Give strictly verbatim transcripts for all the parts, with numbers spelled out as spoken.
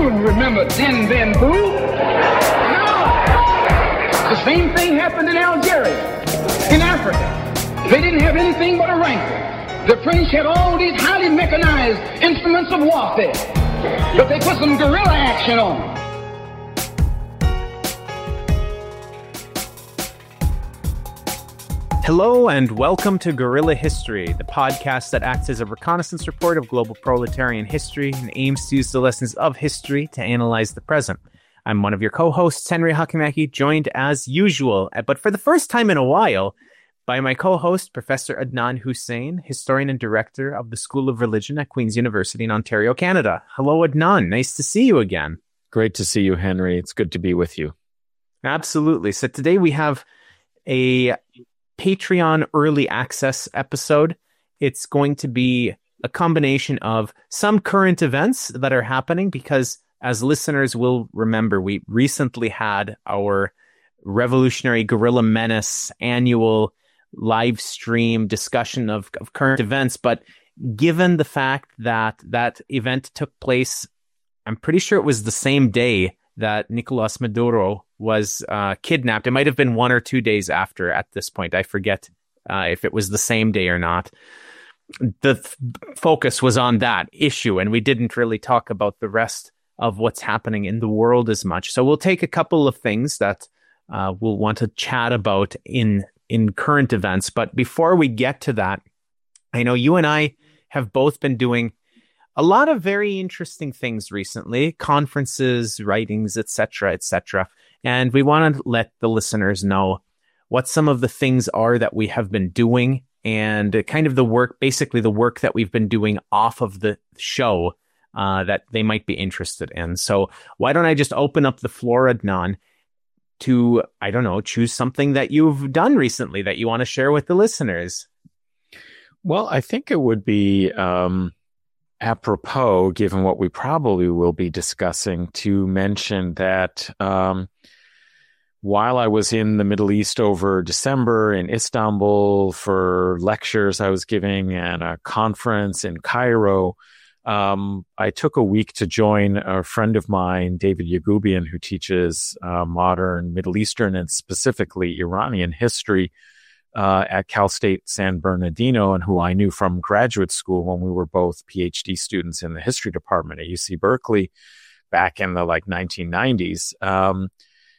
You remember Dien Bien Phu? No. The same thing happened in Algeria, in Africa. They didn't have anything but a rifle. The French had all these highly mechanized instruments of warfare, but they put some guerrilla action on them. Hello and welcome to Guerrilla History, the podcast that acts as a reconnaissance report of global proletarian history and aims to use the lessons of history to analyze the present. I'm one of your co-hosts, Henry Hakamaki, joined as usual, but for the first time in a while, by my co-host, Professor Adnan Hussain, historian and director of the School of Religion at Queen's University in Ontario, Canada. Hello, Adnan. Nice to see you again. Great to see you, Henry. It's good to be with you. Absolutely. So today we have a Patreon early access episode. It's going to be a combination of some current events that are happening because, as listeners will remember, we recently had our Revolutionary Guerrilla Menace annual live stream discussion of, of current events. But given the fact that that event took place, I'm pretty sure it was the same day that Nicolas Maduro was uh, kidnapped. It might have been one or two days after at this point. I forget uh, if it was the same day or not. The f- focus was on that issue, and we didn't really talk about the rest of what's happening in the world as much. So we'll take a couple of things that uh, we'll want to chat about in, in current events. But before we get to that, I know you and I have both been doing a lot of very interesting things recently, conferences, writings, et cetera, et cetera. And we want to let the listeners know what some of the things are that we have been doing and kind of the work, basically the work that we've been doing off of the show uh, that they might be interested in. So why don't I just open up the floor, Adnan, to, I don't know, choose something that you've done recently that you want to share with the listeners? Well, I think it would be Um... apropos, given what we probably will be discussing, to mention that um, while I was in the Middle East over December in Istanbul for lectures I was giving and a conference in Cairo, um, I took a week to join a friend of mine, David Yagoubian, who teaches uh, modern Middle Eastern and specifically Iranian history Uh, at Cal State San Bernardino, and who I knew from graduate school when we were both PhD students in the history department at U C Berkeley back in the like nineteen nineties, um,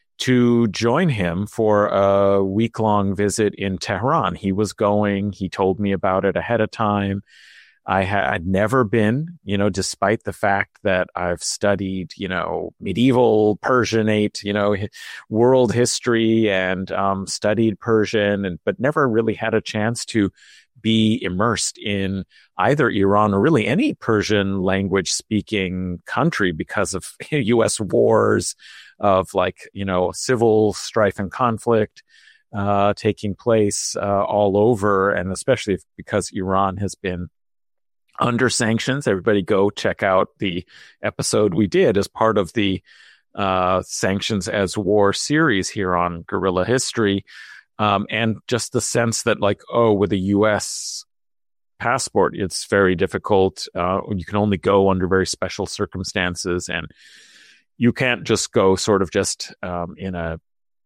to join him for a week-long visit in Tehran. He was going, he told me about it ahead of time. I had never been, you know, despite the fact that I've studied, you know, medieval Persianate, you know, world history and um, studied Persian, and but never really had a chance to be immersed in either Iran or really any Persian language speaking country because of U S wars, of like, you know, civil strife and conflict uh, taking place uh, all over, and especially because Iran has been under sanctions. Everybody go check out the episode we did as part of the uh, Sanctions as War series here on Guerrilla History. Um, and just the sense that like, oh, with a U S passport, it's very difficult. Uh, you can only go under very special circumstances, and you can't just go sort of just um, in a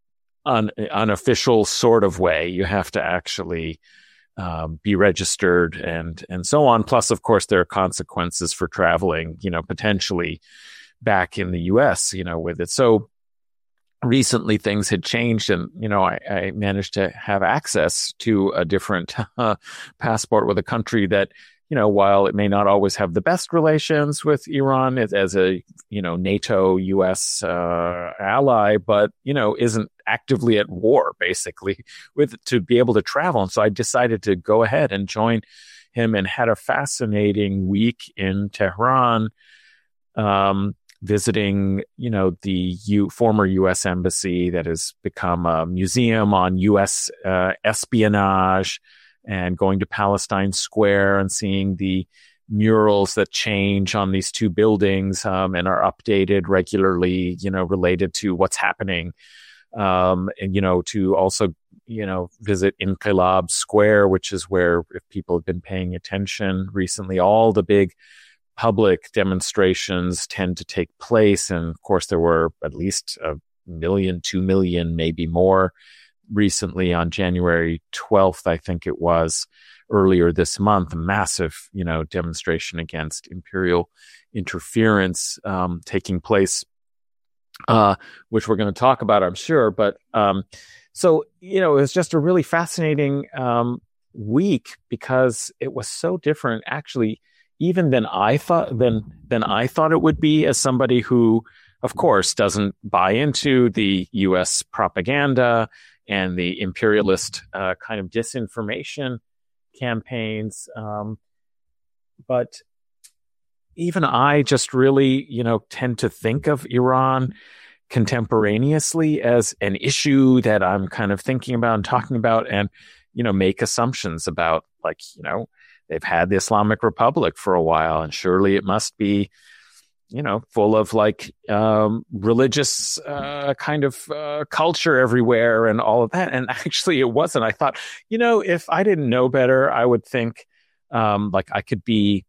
un- unofficial sort of way. You have to actually Um, be registered and and so on. Plus, of course, there are consequences for traveling, you know, potentially back in the U S, you know, with it. So recently things had changed, and, you know, I, I managed to have access to a different uh, passport with a country that, you know, while it may not always have the best relations with Iran as, as a, you know, NATO U S uh, ally, but, you know, isn't actively at war, basically, with to be able to travel. And so I decided to go ahead and join him and had a fascinating week in Tehran, um, visiting, you know, the U, former U S embassy that has become a museum on U S uh, espionage, and going to Palestine Square and seeing the murals that change on these two buildings um, and are updated regularly, you know, related to what's happening. Um, and, you know, to also, you know, visit Inqilab Square, which is where, if people have been paying attention recently, all the big public demonstrations tend to take place. And of course, there were at least a million, two million, maybe more recently on January twelfth, I think it was, earlier this month, a massive, you know, demonstration against imperial interference um, taking place, uh, which we're going to talk about, I'm sure. But um, so, you know, it was just a really fascinating um, week because it was so different, actually, even than I thought than than I thought it would be, as somebody who, of course, doesn't buy into the U S propaganda and the imperialist uh, kind of disinformation campaigns. Um, but even I just really, you know, tend to think of Iran contemporaneously as an issue that I'm kind of thinking about and talking about, and, you know, make assumptions about, like, you know, they've had the Islamic Republic for a while, and surely it must be, you know, full of like um, religious uh, kind of uh, culture everywhere and all of that. And actually it wasn't. I thought, you know, if I didn't know better, I would think um, like I could be,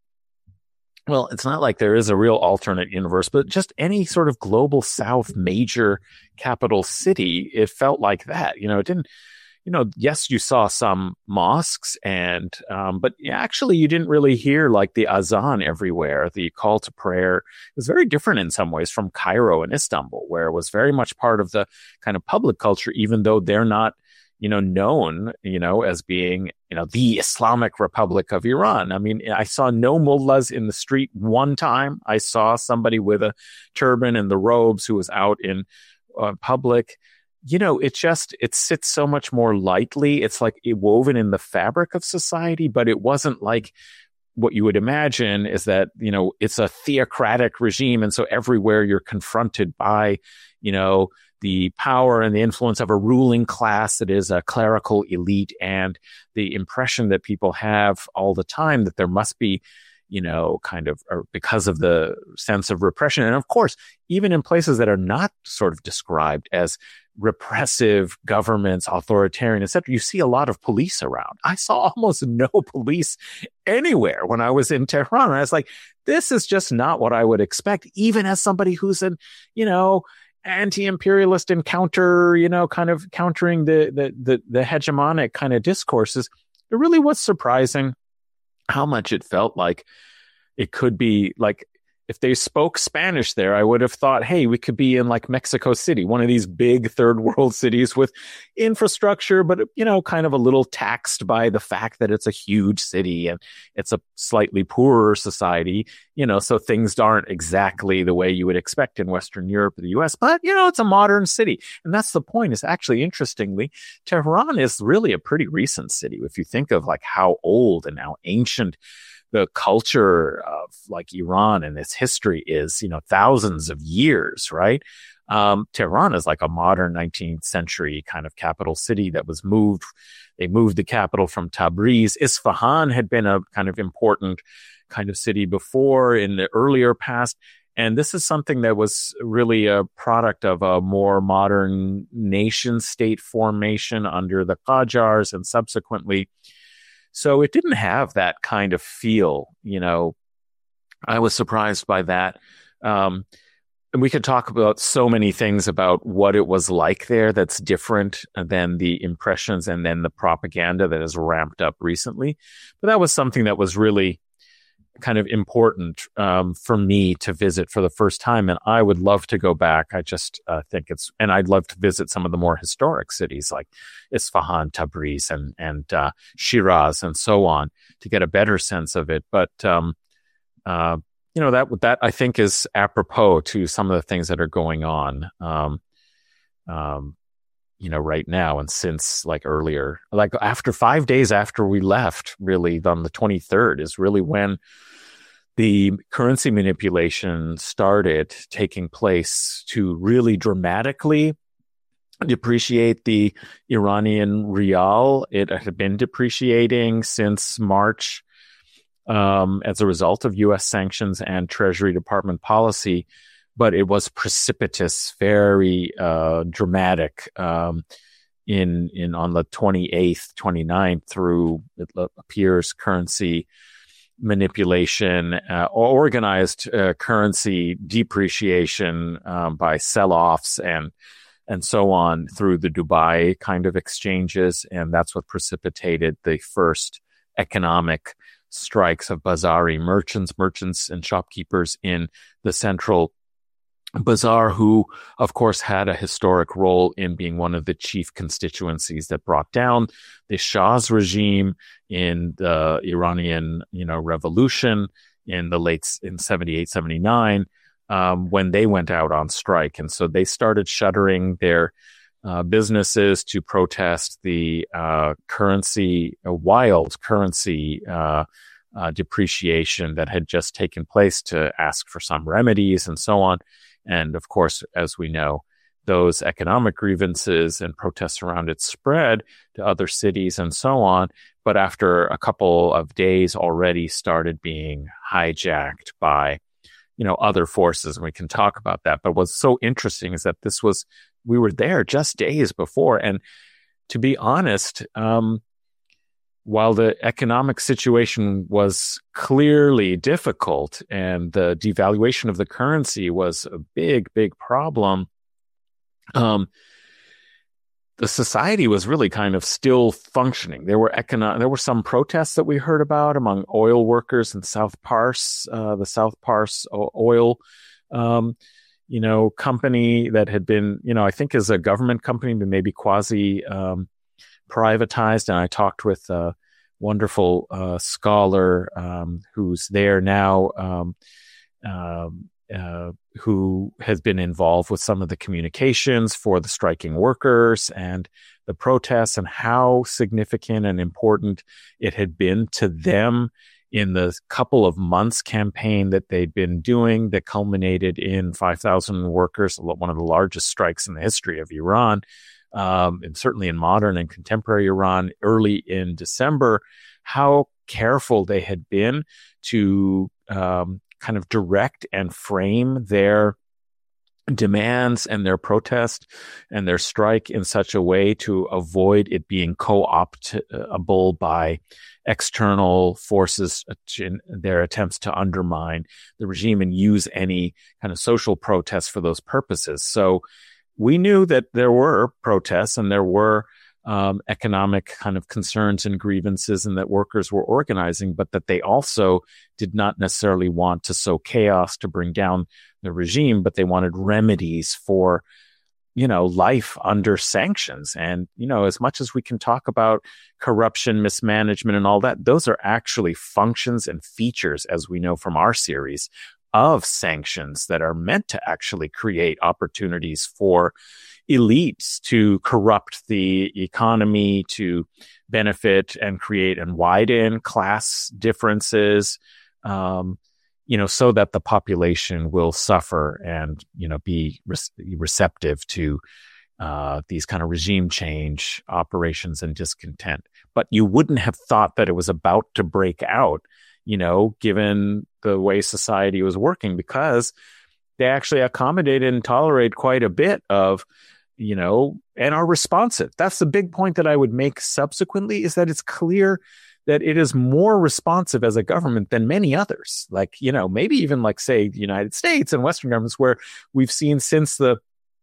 well, it's not like there is a real alternate universe, but just any sort of global South major capital city, it felt like that. You know, it didn't, you know, yes, you saw some mosques, and um, but actually you didn't really hear like the azan everywhere, the call to prayer. It was very different in some ways from Cairo and Istanbul, where it was very much part of the kind of public culture, even though they're not, you know, known, you know, as being, you know, the Islamic Republic of Iran. I mean, I saw no mullahs in the street one time. I saw somebody with a turban and the robes who was out in uh, public. You know, it just, it sits so much more lightly. It's like it woven in the fabric of society, but it wasn't like what you would imagine is that, you know, it's a theocratic regime. And so everywhere you're confronted by, you know, the power and the influence of a ruling class that is a clerical elite, and the impression that people have all the time that there must be, you know, kind of, or because of the sense of repression. And of course, even in places that are not sort of described as repressive governments, authoritarian, et cetera, you see a lot of police around. I saw almost no police anywhere when I was in Tehran. And I was like, this is just not what I would expect, even as somebody who's an, you know, anti-imperialist and counter, you know, kind of countering the, the, the, the hegemonic kind of discourses. It really was surprising how much it felt like it could be like, if they spoke Spanish there, I would have thought, hey, we could be in like Mexico City, one of these big third world cities with infrastructure, but, you know, kind of a little taxed by the fact that it's a huge city and it's a slightly poorer society, you know, so things aren't exactly the way you would expect in Western Europe or the U S, but, you know, it's a modern city. And that's the point, is actually, interestingly, Tehran is really a pretty recent city. If you think of like how old and how ancient the culture of like Iran and its history is, you know, thousands of years, right? Um, Tehran is like a modern nineteenth century kind of capital city that was moved. They moved the capital from Tabriz. Isfahan had been a kind of important kind of city before in the earlier past. And this is something that was really a product of a more modern nation state formation under the Qajars and subsequently. So it didn't have that kind of feel, you know. I was surprised by that. Um, and we could talk about so many things about what it was like there that's different than the impressions and then the propaganda that has ramped up recently. But that was something that was really kind of important um, for me to visit for the first time. And I would love to go back. I just uh, think it's, and I'd love to visit some of the more historic cities like Isfahan, Tabriz, and, and uh, Shiraz, and so on, to get a better sense of it. But, um, uh, you know, that, that I think is apropos to some of the things that are going on, um, um, you know, right now. And since like earlier, like after five days after we left, really on the twenty-third is really when the currency manipulation started taking place to really dramatically depreciate the Iranian rial. It had been depreciating since March um, as a result of U S sanctions and Treasury Department policy. But it was precipitous, very uh, dramatic um, in in on the twenty-eighth, twenty-ninth through, it appears, currency manipulation, uh, or organized uh, currency depreciation um, by sell-offs and and so on through the Dubai kind of exchanges. And that's what precipitated the first economic strikes of Bazari merchants, merchants and shopkeepers in the central bazaar, who, of course, had a historic role in being one of the chief constituencies that brought down the Shah's regime in the Iranian, you know, revolution in the late, in seventy-eight, seventy-nine, um, when they went out on strike. And so they started shuttering their uh, businesses to protest the uh, currency, a wild currency uh, uh, depreciation that had just taken place, to ask for some remedies and so on. And of course, as we know, those economic grievances and protests around it spread to other cities and so on. But after a couple of days already started being hijacked by, you know, other forces. And we can talk about that. But what's so interesting is that this was, we were there just days before. And to be honest, um, while the economic situation was clearly difficult and the devaluation of the currency was a big, big problem, um, the society was really kind of still functioning. There were econo- there were some protests that we heard about among oil workers in South Pars, uh, the South Pars oil, um, you know, company that had been, you know, I think is a government company, but maybe quasi, um, privatized. And I talked with a wonderful uh, scholar um, who's there now, um, um, uh, who has been involved with some of the communications for the striking workers and the protests, and how significant and important it had been to them in the couple of months campaign that they'd been doing that culminated in five thousand workers, one of the largest strikes in the history of Iran. Um, and certainly in modern and contemporary Iran, early in December, how careful they had been to um, kind of direct and frame their demands and their protest and their strike in such a way to avoid it being co-optable by external forces in their attempts to undermine the regime and use any kind of social protests for those purposes. So we knew that there were protests and there were um, economic kind of concerns and grievances, and that workers were organizing, but that they also did not necessarily want to sow chaos to bring down the regime, but they wanted remedies for, you know, life under sanctions. And, you know, as much as we can talk about corruption, mismanagement, and all that, those are actually functions and features, as we know from our series, of sanctions that are meant to actually create opportunities for elites to corrupt the economy, to benefit and create and widen class differences, um, you know, so that the population will suffer and, you know, be re- receptive to uh, these kind of regime change operations and discontent. But you wouldn't have thought that it was about to break out, you know, given the way society was working, because they actually accommodated and tolerate quite a bit of, you know, and are responsive. That's the big point that I would make subsequently, is that it's clear that it is more responsive as a government than many others. Like, you know, maybe even like, say, the United States and Western governments, where we've seen since the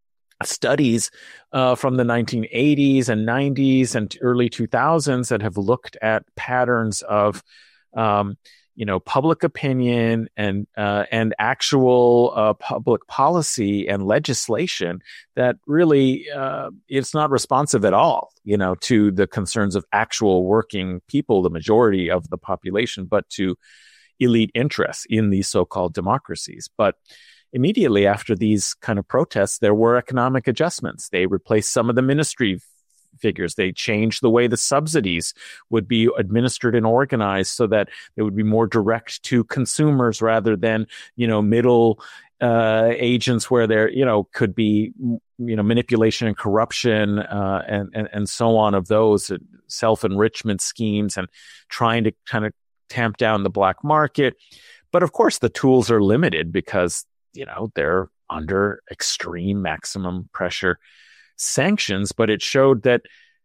studies uh, from the nineteen eighties and nineties and early two thousands that have looked at patterns of, um, you know, public opinion and uh, and actual uh, public policy and legislation, that really uh, it's not responsive at all, you know, to the concerns of actual working people, the majority of the population, but to elite interests in these so-called democracies. But immediately after these kind of protests, there were economic adjustments. They replaced some of the ministry figures. They changed the way the subsidies would be administered and organized so that they would be more direct to consumers rather than, you know, middle uh, agents where there, you know, could be, you know, manipulation and corruption uh, and, and, and so on of those uh, self-enrichment schemes, and trying to kind of tamp down the black market. But of course, the tools are limited because, you know, they're under extreme maximum pressure sanctions. But it showed that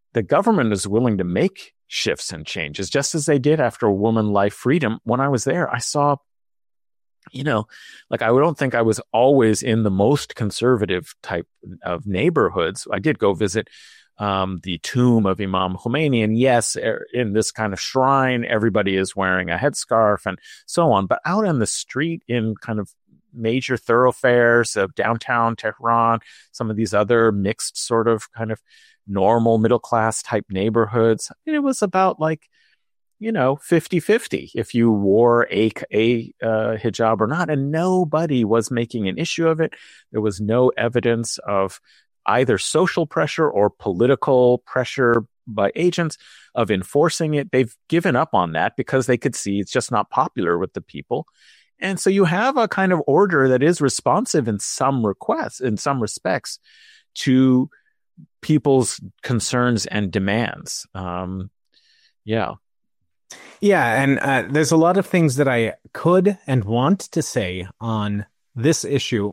the government is willing to make shifts and changes, just as they did after Woman Life Freedom. When I was there, I saw, you know, like I don't think I was always in the most conservative type of neighborhoods. I did go visit um, the tomb of Imam Khomeini, and yes, in this kind of shrine, everybody is wearing a headscarf and so on. But out on the street in kind of major thoroughfares of downtown Tehran, some of these other mixed sort of kind of normal middle class type neighborhoods, and it was about like, you know, fifty-fifty if you wore a, a uh, hijab or not, and nobody was making an issue of it. There was no evidence of either social pressure or political pressure by agents of enforcing it. They've given up on that because they could see it's just not popular with the people. And so you have a kind of order that is responsive in some requests, in some respects, to people's concerns and demands. Um, yeah. Yeah, and uh, there's a lot of things that I could and want to say on this issue,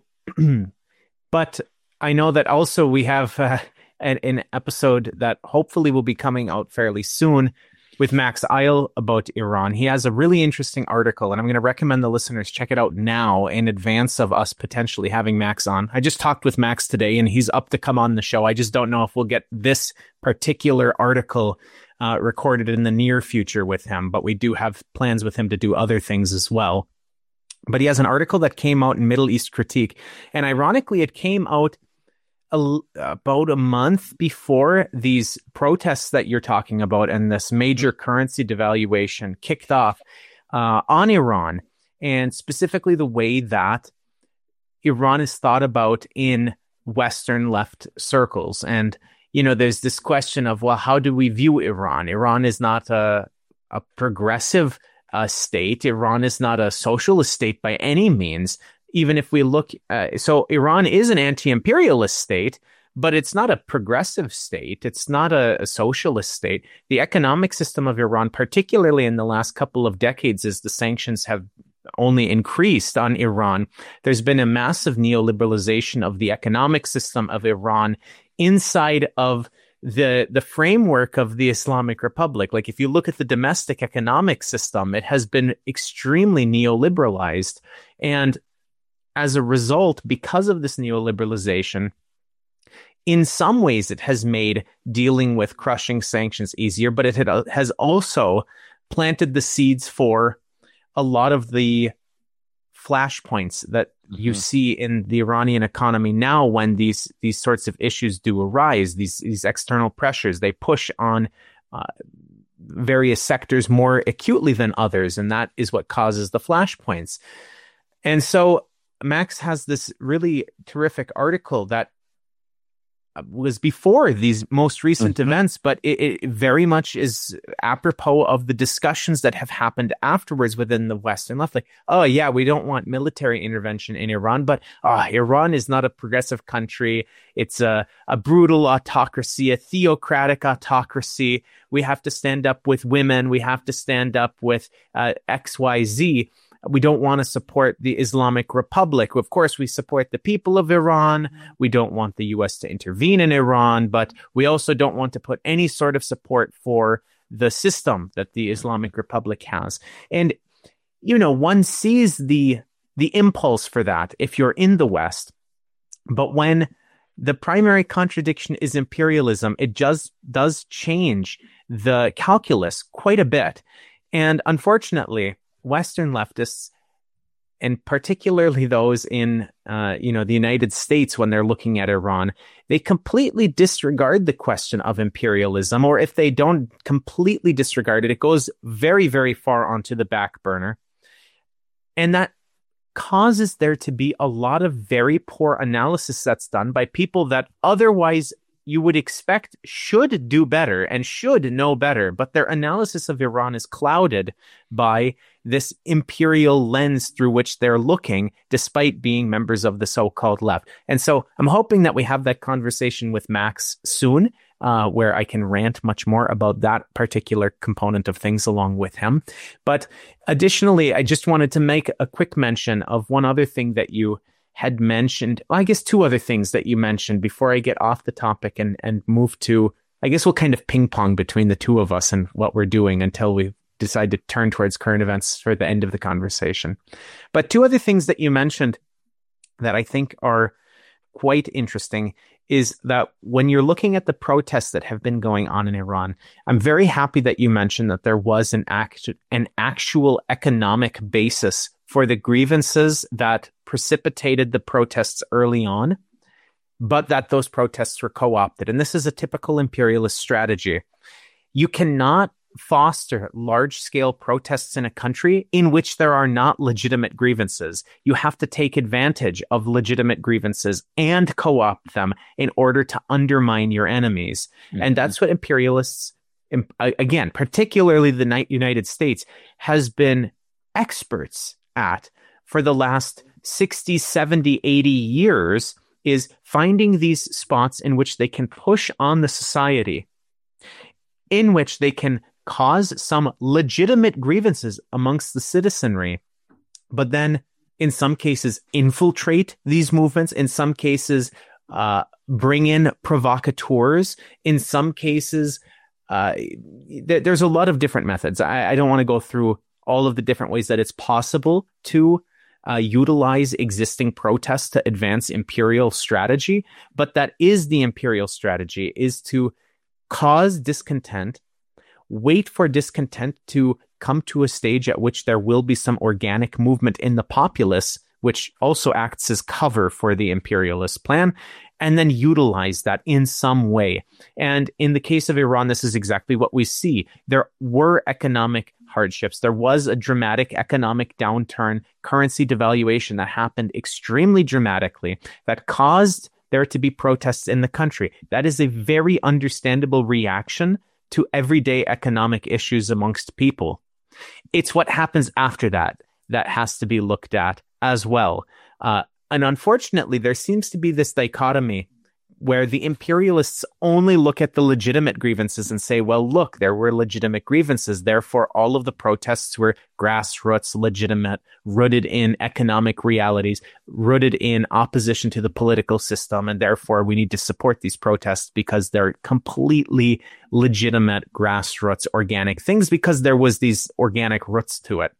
but I know that also we have uh, an, an episode that hopefully will be coming out fairly soon with Max Eil about Iran. He has a really interesting article, and I'm going to recommend the listeners check it out now in advance of us potentially having Max on. I just talked with Max today, and he's up to come on the show. I just don't know if we'll get this particular article uh, recorded in the near future with him, but we do have plans with him to do other things as well. But he has an article that came out in Middle East Critique, and ironically, it came out A, about a month before these protests that you're talking about and this major currency devaluation kicked off uh, on Iran, and specifically the way that Iran is thought about in Western left circles. And, you know, there's this question of, well, how do we view Iran? Iran is not a, a progressive uh, state. Iran is not a socialist state by any means. Even if we look, uh, so Iran is an anti-imperialist state, but it's not a progressive state. It's not a, a socialist state. The economic system of Iran, particularly in the last couple of decades, as the sanctions have only increased on Iran, there's been a massive neoliberalization of the economic system of Iran inside of the the framework of the Islamic Republic. Like if you look at the domestic economic system, it has been extremely neoliberalized. And as a result, because of this neoliberalization, in some ways it has made dealing with crushing sanctions easier, but it had, has also planted the seeds for a lot of the flashpoints that mm-hmm. you see in the Iranian economy now when these these sorts of issues do arise, these, these external pressures, they push on uh, various sectors more acutely than others, and that is what causes the flashpoints. And so Max has this really terrific article that was before these most recent mm-hmm. events, but it, it very much is apropos of the discussions that have happened afterwards within the Western left. Like, oh yeah, we don't want military intervention in Iran, but oh, Iran is not a progressive country. It's a, a brutal autocracy, a theocratic autocracy. We have to stand up with women. We have to stand up with uh, X Y Z. We don't want to support the Islamic Republic. Of course, we support the people of Iran. We don't want the U S to intervene in Iran, but we also don't want to put any sort of support for the system that the Islamic Republic has. And, you know, one sees the the impulse for that if you're in the West. But when the primary contradiction is imperialism, it just does change the calculus quite a bit. And unfortunately, Western leftists, and particularly those in, uh, you know, the United States, when they're looking at Iran, they completely disregard the question of imperialism, or if they don't completely disregard it, it goes very, very far onto the back burner. And that causes there to be a lot of very poor analysis that's done by people that otherwise you would expect should do better and should know better, but their analysis of Iran is clouded by this imperial lens through which they're looking, despite being members of the so-called left. And so I'm hoping that we have that conversation with Max soon, uh, where I can rant much more about that particular component of things along with him. But additionally, I just wanted to make a quick mention of one other thing that you had mentioned. Well, I guess two other things that you mentioned before I get off the topic and, and move to I guess we'll kind of ping pong between the two of us and what we're doing until we decide to turn towards current events for the end of the conversation. But two other things that you mentioned that I think are quite interesting is that when you're looking at the protests that have been going on in Iran, I'm very happy that you mentioned that there was an act, an actual economic basis for the grievances that precipitated the protests early on, but that those protests were co-opted. And this is a typical imperialist strategy. You cannot foster large-scale protests in a country in which there are not legitimate grievances. You have to take advantage of legitimate grievances and co-opt them in order to undermine your enemies. Mm-hmm. And that's what imperialists, again, particularly the United States, has been experts at for the last sixty, seventy, eighty years, is finding these spots in which they can push on the society, in which they can cause some legitimate grievances amongst the citizenry, but then in some cases infiltrate these movements, in some cases uh, bring in provocateurs, in some cases uh, th- there's a lot of different methods. I, I don't want to go through all of the different ways that it's possible to uh, utilize existing protests to advance imperial strategy, but that is the imperial strategy, is to cause discontent, wait for discontent to come to a stage at which there will be some organic movement in the populace, which also acts as cover for the imperialist plan, and then utilize that in some way. And in the case of Iran, this is exactly what we see. There were economic hardships. There was a dramatic economic downturn, currency devaluation that happened extremely dramatically, that caused there to be protests in the country. That is a very understandable reaction to everyday economic issues amongst people. It's what happens after that that has to be looked at as well. Uh, and unfortunately, there seems to be this dichotomy where the imperialists only look at the legitimate grievances and say, well, look, there were legitimate grievances. Therefore, all of the protests were grassroots, legitimate, rooted in economic realities, rooted in opposition to the political system. And therefore, we need to support these protests because they're completely legitimate, grassroots, organic things, because there was these organic roots to it.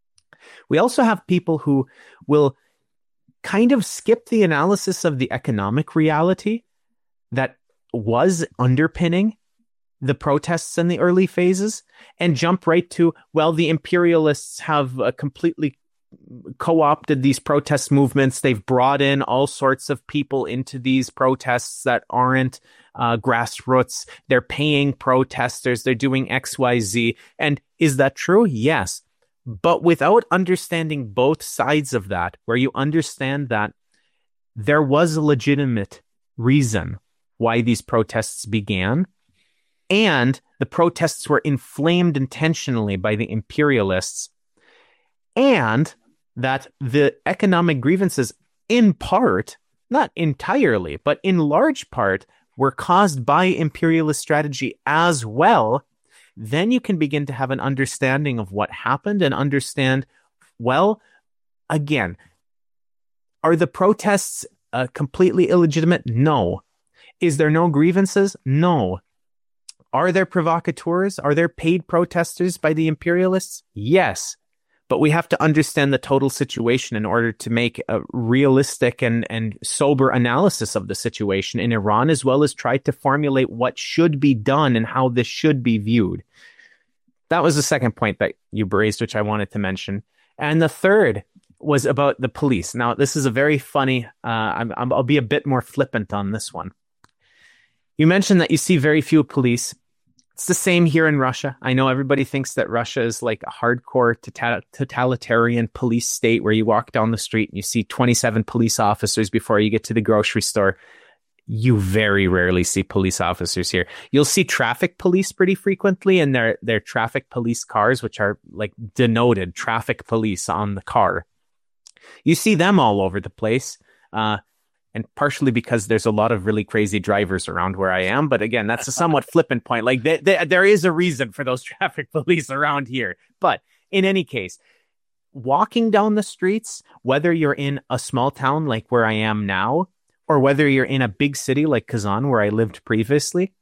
We also have people who will kind of skip the analysis of the economic reality that was underpinning the protests in the early phases and jump right to, well, the imperialists have uh, completely co-opted these protest movements. They've brought in all sorts of people into these protests that aren't uh, grassroots. They're paying protesters. They're doing X, Y, Z. And is that true? Yes. But without understanding both sides of that, where you understand that there was a legitimate reason why these protests began, and the protests were inflamed intentionally by the imperialists, and that the economic grievances, in part, not entirely, but in large part, were caused by imperialist strategy as well, then you can begin to have an understanding of what happened and understand, well, again, are the protests uh, completely illegitimate? No. Is there no grievances? No. Are there provocateurs? Are there paid protesters by the imperialists? Yes. But we have to understand the total situation in order to make a realistic and, and sober analysis of the situation in Iran, as well as try to formulate what should be done and how this should be viewed. That was the second point that you raised, which I wanted to mention. And the third was about the police. Now, this is a very funny, uh, I'm, I'm, I'll be a bit more flippant on this one. You mentioned that you see very few police. It's the same here in Russia. I know everybody thinks that Russia is like a hardcore tota- totalitarian police state where you walk down the street and you see twenty-seven police officers before you get to the grocery store. You very rarely see police officers here. You'll see traffic police pretty frequently, and they're, they're traffic police cars, which are like denoted traffic police on the car. You see them all over the place. Uh, And partially because there's a lot of really crazy drivers around where I am. But again, that's a somewhat flippant point. Like they, they, there is a reason for those traffic police around here. But in any case, walking down the streets, whether you're in a small town like where I am now, or whether you're in a big city like Kazan, where I lived previously,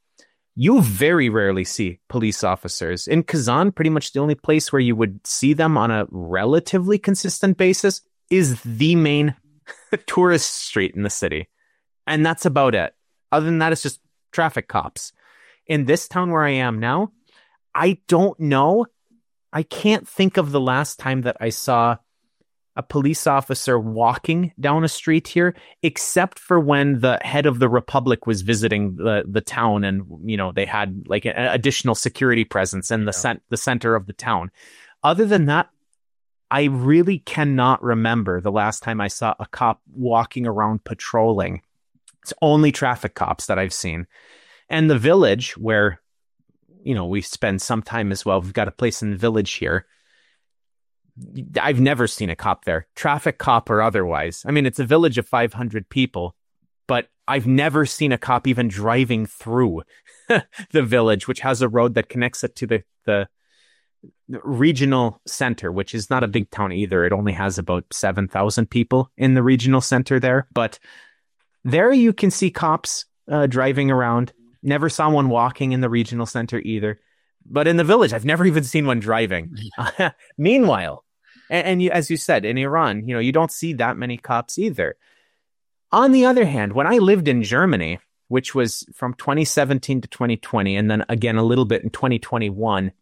you very rarely see police officers. In Kazan, pretty much the only place where you would see them on a relatively consistent basis is the main tourist street in the city. And that's about it. Other than that, it's just traffic cops. In this town where I am now, I don't know. I can't think of the last time that I saw a police officer walking down a street here, except for when the head of the Republic was visiting the, the town, and, you know, they had like an additional security presence in the yeah. cent- the center of the town. Other than that, I really cannot remember the last time I saw a cop walking around patrolling. It's only traffic cops that I've seen. And the village where, you know, we spend some time as well. We've got a place in the village here. I've never seen a cop there, traffic cop or otherwise. I mean, it's a village of five hundred people, but I've never seen a cop even driving through the village, which has a road that connects it to the, the regional center, which is not a big town either. It only has about seven thousand people in the regional center there. But there you can see cops uh, driving around. Never saw one walking in the regional center either. But in the village, I've never even seen one driving. Meanwhile, and, and you, as you said, in Iran, you know, you don't see that many cops either. On the other hand, when I lived in Germany, which was from twenty seventeen to twenty twenty, and then again a little bit in twenty twenty-one,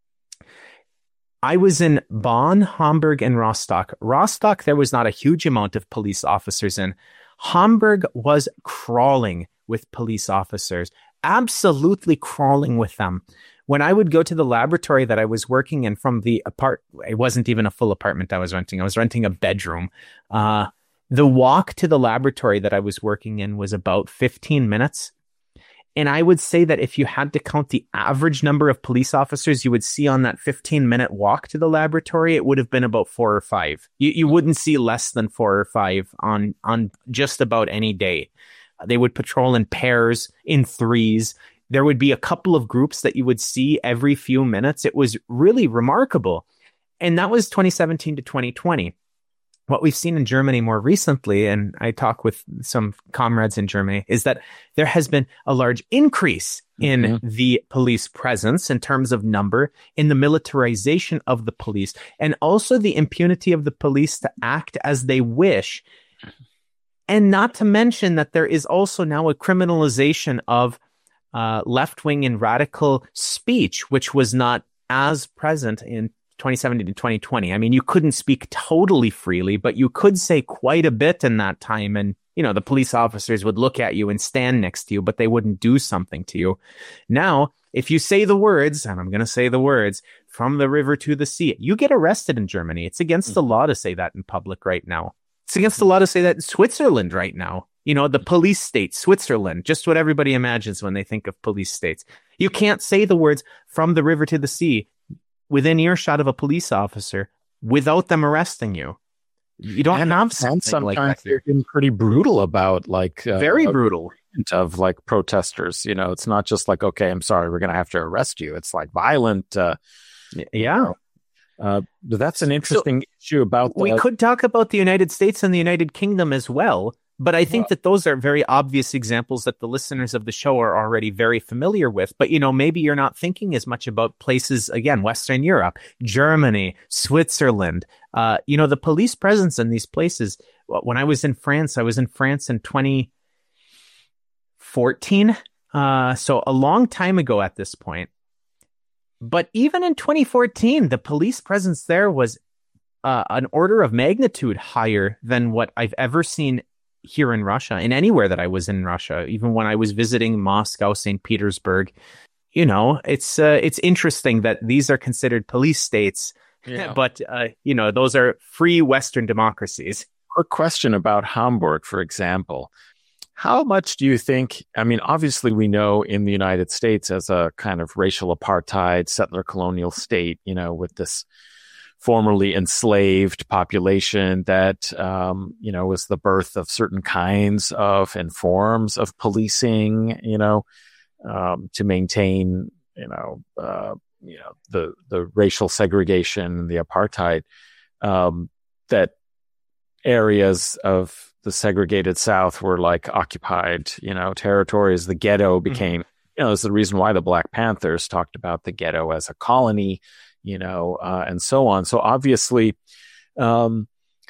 I was in Bonn, Hamburg, and Rostock. Rostock, there was not a huge amount of police officers in. Hamburg was crawling with police officers, absolutely crawling with them. When I would go to the laboratory that I was working in from the apart, it wasn't even a full apartment I was renting. I was renting a bedroom. Uh, the walk to the laboratory that I was working in was about fifteen minutes. And I would say that if you had to count the average number of police officers you would see on that fifteen minute walk to the laboratory, it would have been about four or five. You, you wouldn't see less than four or five on, on just about any day. They would patrol in pairs, in threes. There would be a couple of groups that you would see every few minutes. It was really remarkable. And that was twenty seventeen to twenty twenty. What we've seen in Germany more recently, and I talk with some comrades in Germany, is that there has been a large increase in mm-hmm. the police presence in terms of number, in the militarization of the police, and also the impunity of the police to act as they wish. And not to mention that there is also now a criminalization of uh, left-wing and radical speech, which was not as present in twenty seventeen to twenty twenty. I mean, you couldn't speak totally freely, but you could say quite a bit in that time. And, you know, the police officers would look at you and stand next to you, but they wouldn't do something to you. Now, if you say the words, and I'm going to say the words, from the river to the sea, you get arrested in Germany. It's against the law to say that in public right now. It's against the law to say that in Switzerland right now. You know, the police state, Switzerland, just what everybody imagines when they think of police states. You can't say the words from the river to the sea within earshot of a police officer without them arresting you. You don't and, have and sometimes like they're getting pretty brutal about like uh, very brutal of like protesters. You know, it's not just like, okay, I'm sorry, we're going to have to arrest you. It's like violent. Uh, yeah. Uh, but that's an interesting so issue about the, we could talk about the United States and the United Kingdom as well. But I think well, that those are very obvious examples that the listeners of the show are already very familiar with. But, you know, maybe you're not thinking as much about places, again, Western Europe, Germany, Switzerland. Uh, you know, the police presence in these places. When I was in France, I was in France in twenty fourteen. Uh, so a long time ago at this point. But even in twenty fourteen, the police presence there was uh, an order of magnitude higher than what I've ever seen here in Russia, and anywhere that I was in Russia, even when I was visiting Moscow, Saint Petersburg. You know, it's uh, it's interesting that these are considered police states, yeah. but, uh, you know, those are free Western democracies. A question about Hamburg, for example. How much do you think, I mean, obviously we know in the United States as a kind of racial apartheid, settler colonial state, you know, with this formerly enslaved population that, um, you know, was the birth of certain kinds of and forms of policing, you know, um, to maintain, you know, uh, you know, the, the racial segregation, the apartheid, um, that areas of the segregated South were like occupied, you know, territories. The ghetto became, mm-hmm. you know, there's the reason why the Black Panthers talked about the ghetto as a colony, you know, uh, and so on. So obviously, um,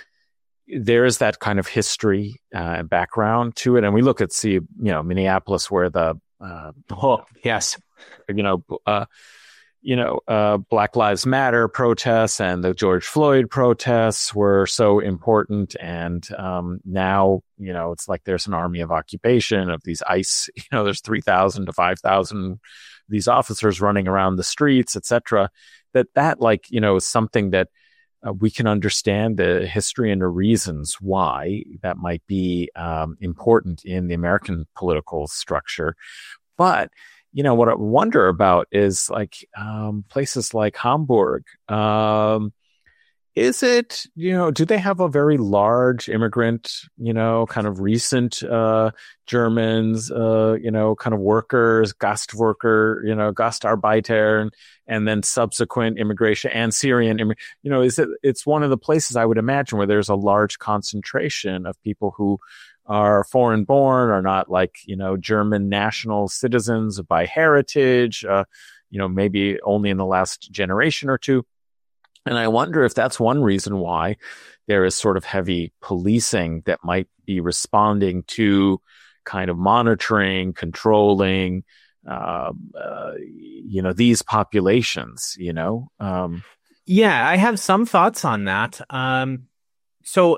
there is that kind of history uh, and background to it. And we look at, see, you know, Minneapolis, where the, uh, oh, yes, you know, uh, you know, uh, Black Lives Matter protests and the George Floyd protests were so important. And um, now, you know, it's like there's an army of occupation of these ICE, you know, there's three thousand to five thousand these officers running around the streets, et cetera. That, that like, you know, is something that uh, we can understand the history and the reasons why that might be um, important in the American political structure. But you know, what I wonder about is like um, places like Hamburg. Um, is it, you know, do they have a very large immigrant, you know, kind of recent uh, Germans, uh, you know, kind of workers, Gastworker, you know, Gastarbeiter, and, and then subsequent immigration and Syrian, you know, is it, it's one of the places I would imagine where there's a large concentration of people who are foreign born, are not like, you know, German national citizens by heritage, uh, you know, maybe only in the last generation or two. And I wonder if that's one reason why there is sort of heavy policing that might be responding to kind of monitoring, controlling, uh, uh, you know, these populations, you know? Um, yeah, I have some thoughts on that. Um, so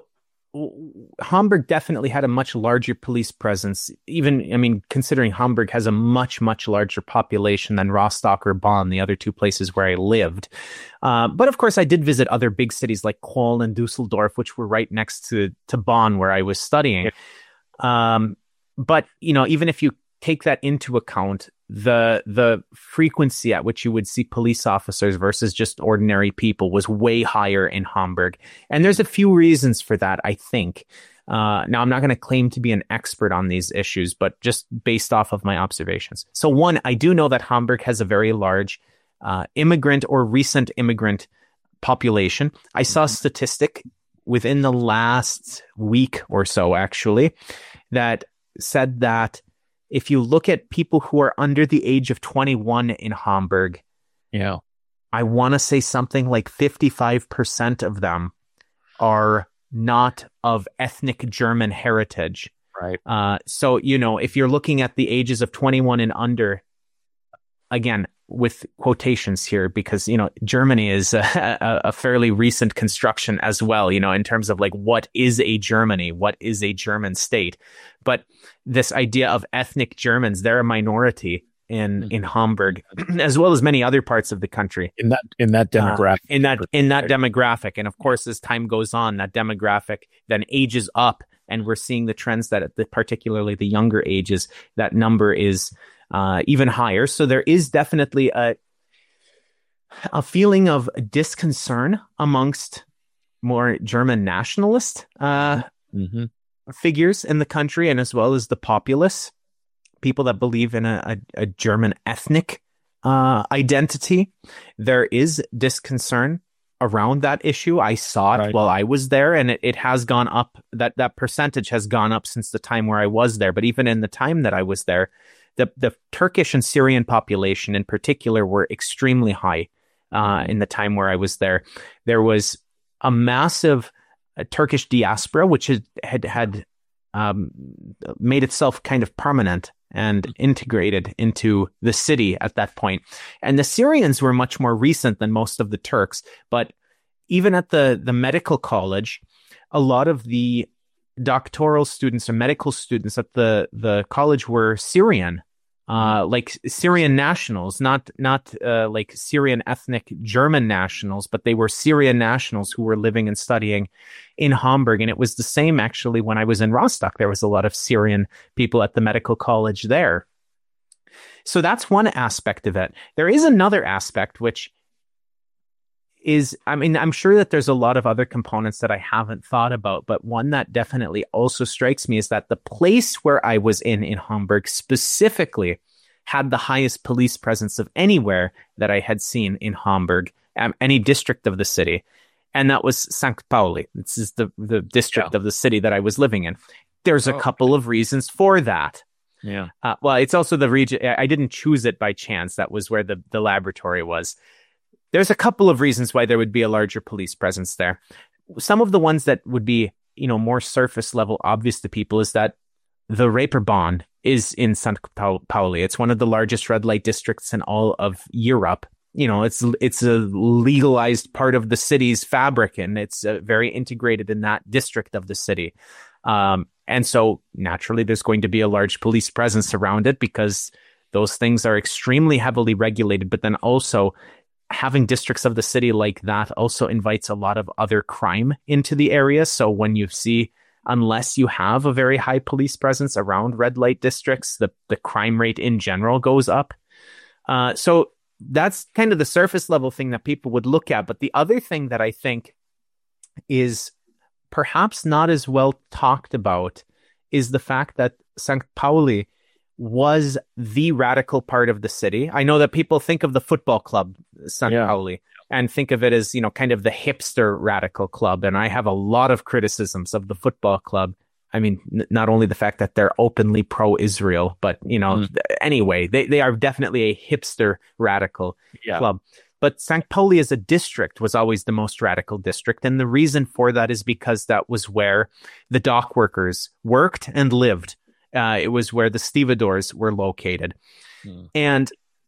Hamburg definitely had a much larger police presence. Even, I mean, considering Hamburg has a much, much larger population than Rostock or Bonn, the other two places where I lived. Uh, but of course, I did visit other big cities like Köln and Dusseldorf, which were right next to, to Bonn, where I was studying. Um, but, you know, even if you take that into account, the the frequency at which you would see police officers versus just ordinary people was way higher in Hamburg. And there's a few reasons for that, I think. Uh, now, I'm not going to claim to be an expert on these issues, but just based off of my observations. So one, I do know that Hamburg has a very large uh, immigrant or recent immigrant population. I saw a statistic within the last week or so, actually, that said that if you look at people who are under the age of twenty-one in Hamburg, yeah, I want to say something like fifty-five percent of them are not of ethnic German heritage. Right. Uh, so, you know, if you're looking at the ages of twenty-one and under, again, with quotations here, because, you know, Germany is a, a, a fairly recent construction as well, you know, in terms of like, what is a Germany? What is a German state? But this idea of ethnic Germans, they're a minority in, in Hamburg, as well as many other parts of the country. In that in that demographic. Uh, in that in that demographic. And of course, as time goes on, that demographic then ages up, and we're seeing the trends that at the, particularly the younger ages, that number is uh, even higher. So there is definitely a a feeling of disconcern amongst more German nationalist uh, mm-hmm. figures in the country, and as well as the populace, people that believe in a, a, a German ethnic uh, identity. There is disconcern around that issue. I saw it right. while I was there, and it, it has gone up. That that percentage has gone up since the time where I was there. But even in the time that I was there, the, the Turkish and Syrian population in particular were extremely high uh, in the time where I was there. There was a massive uh, Turkish diaspora, which had had, had um, made itself kind of permanent and integrated into the city at that point. And the Syrians were much more recent than most of the Turks. But even at the, the medical college, a lot of the doctoral students or medical students at the, the college were Syrian, uh, like Syrian nationals, not not uh, like Syrian ethnic German nationals, but they were Syrian nationals who were living and studying in Hamburg. And it was the same actually when I was in Rostock. There was a lot of Syrian people at the medical college there. So that's one aspect of it. There is another aspect, which is, I mean, I'm sure that there's a lot of other components that I haven't thought about, but one that definitely also strikes me is that the place where I was in, in Hamburg specifically, had the highest police presence of anywhere that I had seen in Hamburg, um, any district of the city. And that was Sankt Pauli. This is the, the district yeah. of the city that I was living in. There's a oh. couple of reasons for that. Yeah. Uh, well, it's also the region. I didn't choose it by chance. That was where the, the laboratory was. There's a couple of reasons why there would be a larger police presence there. Some of the ones that would be, you know, more surface level obvious to people is that the Reeperbahn is in Sankt Pauli. It's one of the largest red light districts in all of Europe. You know, it's it's a legalized part of the city's fabric, and it's uh, very integrated in that district of the city. Um, and so naturally, there's going to be a large police presence around it because those things are extremely heavily regulated. But then also having districts of the city like that also invites a lot of other crime into the area. So when you see, unless you have a very high police presence around red light districts, the, the crime rate in general goes up. Uh, so that's kind of the surface level thing that people would look at. But the other thing that I think is perhaps not as well talked about is the fact that Sankt Pauli was the radical part of the city. I know that people think of the football club, Sankt Yeah. Pauli, and think of it as, you know, kind of the hipster radical club. And I have a lot of criticisms of the football club. I mean, n- not only the fact that they're openly pro-Israel, but, you know, Mm. th- anyway, they, they are definitely a hipster radical Yeah. club. But Sankt Pauli as a district was always the most radical district. And the reason for that is because that was where the dock workers worked and lived. Uh, it was where the stevedores were located. Hmm. And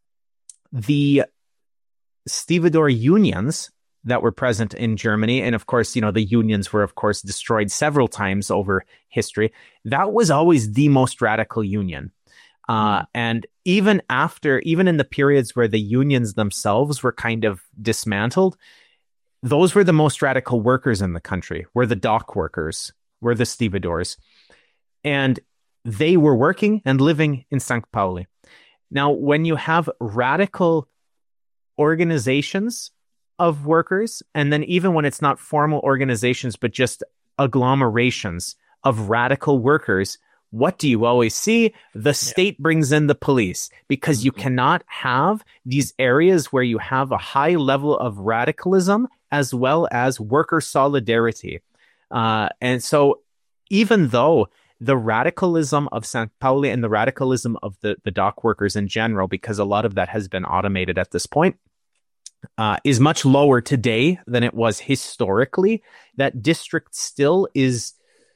the stevedore unions that were present in Germany, and of course, you know, the unions were, of course, destroyed several times over history. That was always the most radical union. Uh, Hmm. and even after, even in the periods where the unions themselves were kind of dismantled, those were the most radical workers in the country, were the dock workers, were the stevedores. And they were working and living in Sankt Pauli. Now, when you have radical organizations of workers, and then even when it's not formal organizations, but just agglomerations of radical workers, what do you always see? The state brings in the police, because you Mhm. cannot have these areas where you have a high level of radicalism as well as worker solidarity. Uh, and so even though the radicalism of Sankt Pauli and the radicalism of the, the dock workers in general, because a lot of that has been automated at this point, uh, is much lower today than it was historically, that district still is,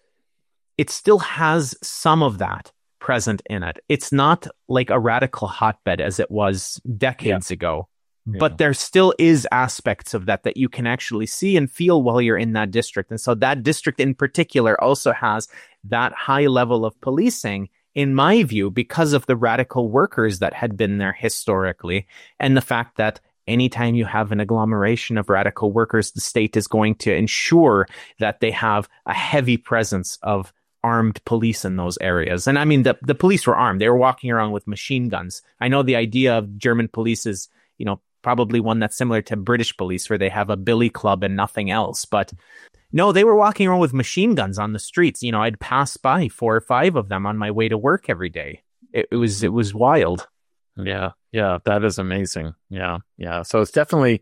it still has some of that present in it. It's not like a radical hotbed as it was decades ago. But Yeah. there still is aspects of that that you can actually see and feel while you're in that district. And so that district in particular also has that high level of policing, in my view, because of the radical workers that had been there historically, and the fact that anytime you have an agglomeration of radical workers, the state is going to ensure that they have a heavy presence of armed police in those areas. And I mean, the, the police were armed. They were walking around with machine guns. I know the idea of German police is, you know, probably one that's similar to British police, where they have a billy club and nothing else. But no, they were walking around with machine guns on the streets. You know, I'd pass by four or five of them on my way to work every day. It, it was it was wild. Yeah, yeah, that is amazing. Yeah, yeah. So it's definitely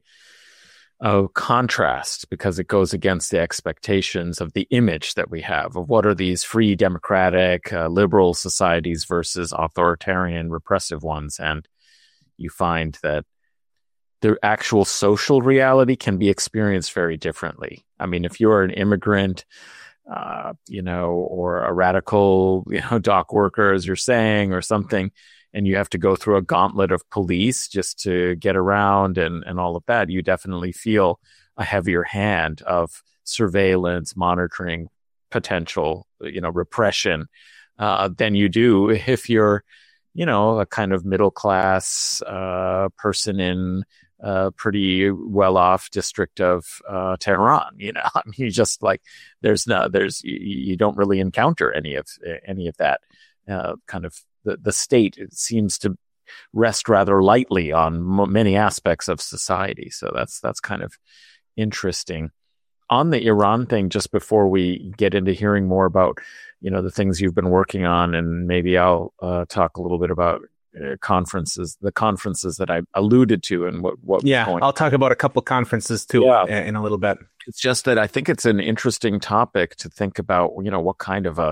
a contrast, because it goes against the expectations of the image that we have of what are these free, democratic, uh, liberal societies versus authoritarian, repressive ones. And you find that the actual social reality can be experienced very differently. I mean, if you're an immigrant, uh, you know, or a radical, you know, dock worker, as you're saying, or something, and you have to go through a gauntlet of police just to get around and, and all of that, you definitely feel a heavier hand of surveillance, monitoring, potential, you know, repression, uh, than you do if you're, you know, a kind of middle class uh, person in a pretty well off district of uh, Tehran. You know, I mean, you just like there's no, there's you, you don't really encounter any of any of that uh, kind of the the state. It seems to rest rather lightly on m- many aspects of society. So that's that's kind of interesting. On the Iran thing, just before we get into hearing more about, you know, the things you've been working on, and maybe I'll uh, talk a little bit about uh, conferences, the conferences that I alluded to, and what what. Yeah, going- I'll talk about a couple conferences too Yeah. in, in a little bit. It's just that I think it's an interesting topic to think about. You know, what kind of a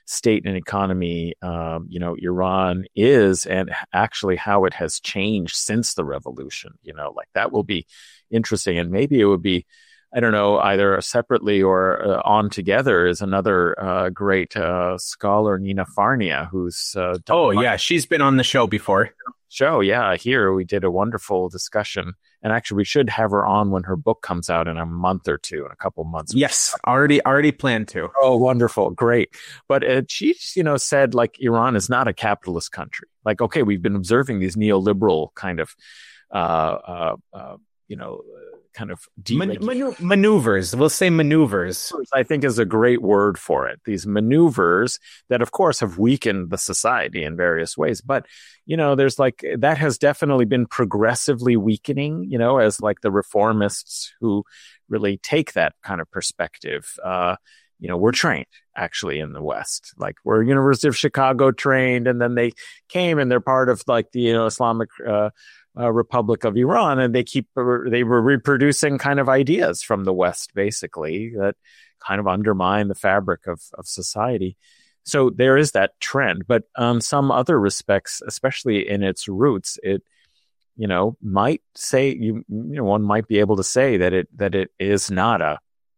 state and economy, um, you know, Iran is, and actually how it has changed since the revolution. You know, like that will be interesting, and maybe it would be, I don't know, either separately or uh, on together is another uh, great uh, scholar, Nina Farnia, who's uh, oh yeah, she's been on the show before. Show, yeah, here we did a wonderful discussion, and actually we should have her on when her book comes out in a month or two, in a couple months. Yes, already already planned to. Oh, wonderful, great. But uh, she, you know, said like Iran is not a capitalist country. Like, okay, we've been observing these neoliberal kind of, uh, uh, uh you know. kind of Man- manu- maneuvers. We'll say maneuvers. I think is a great word for it. These maneuvers that, of course, have weakened the society in various ways. But, you know, there's like, that has definitely been progressively weakening, you know, as like the reformists who really take that kind of perspective. Uh, you know, we're trained actually in the West. Like we're University of Chicago trained, and then they came and they're part of like the, you know, Islamic, uh, Uh, Republic of Iran, and they keep they were reproducing kind of ideas from the West, basically, that kind of undermine the fabric of of society. So there is that trend, but on some other respects, especially in its roots, it you know might say you you know one might be able to say that it that it is not a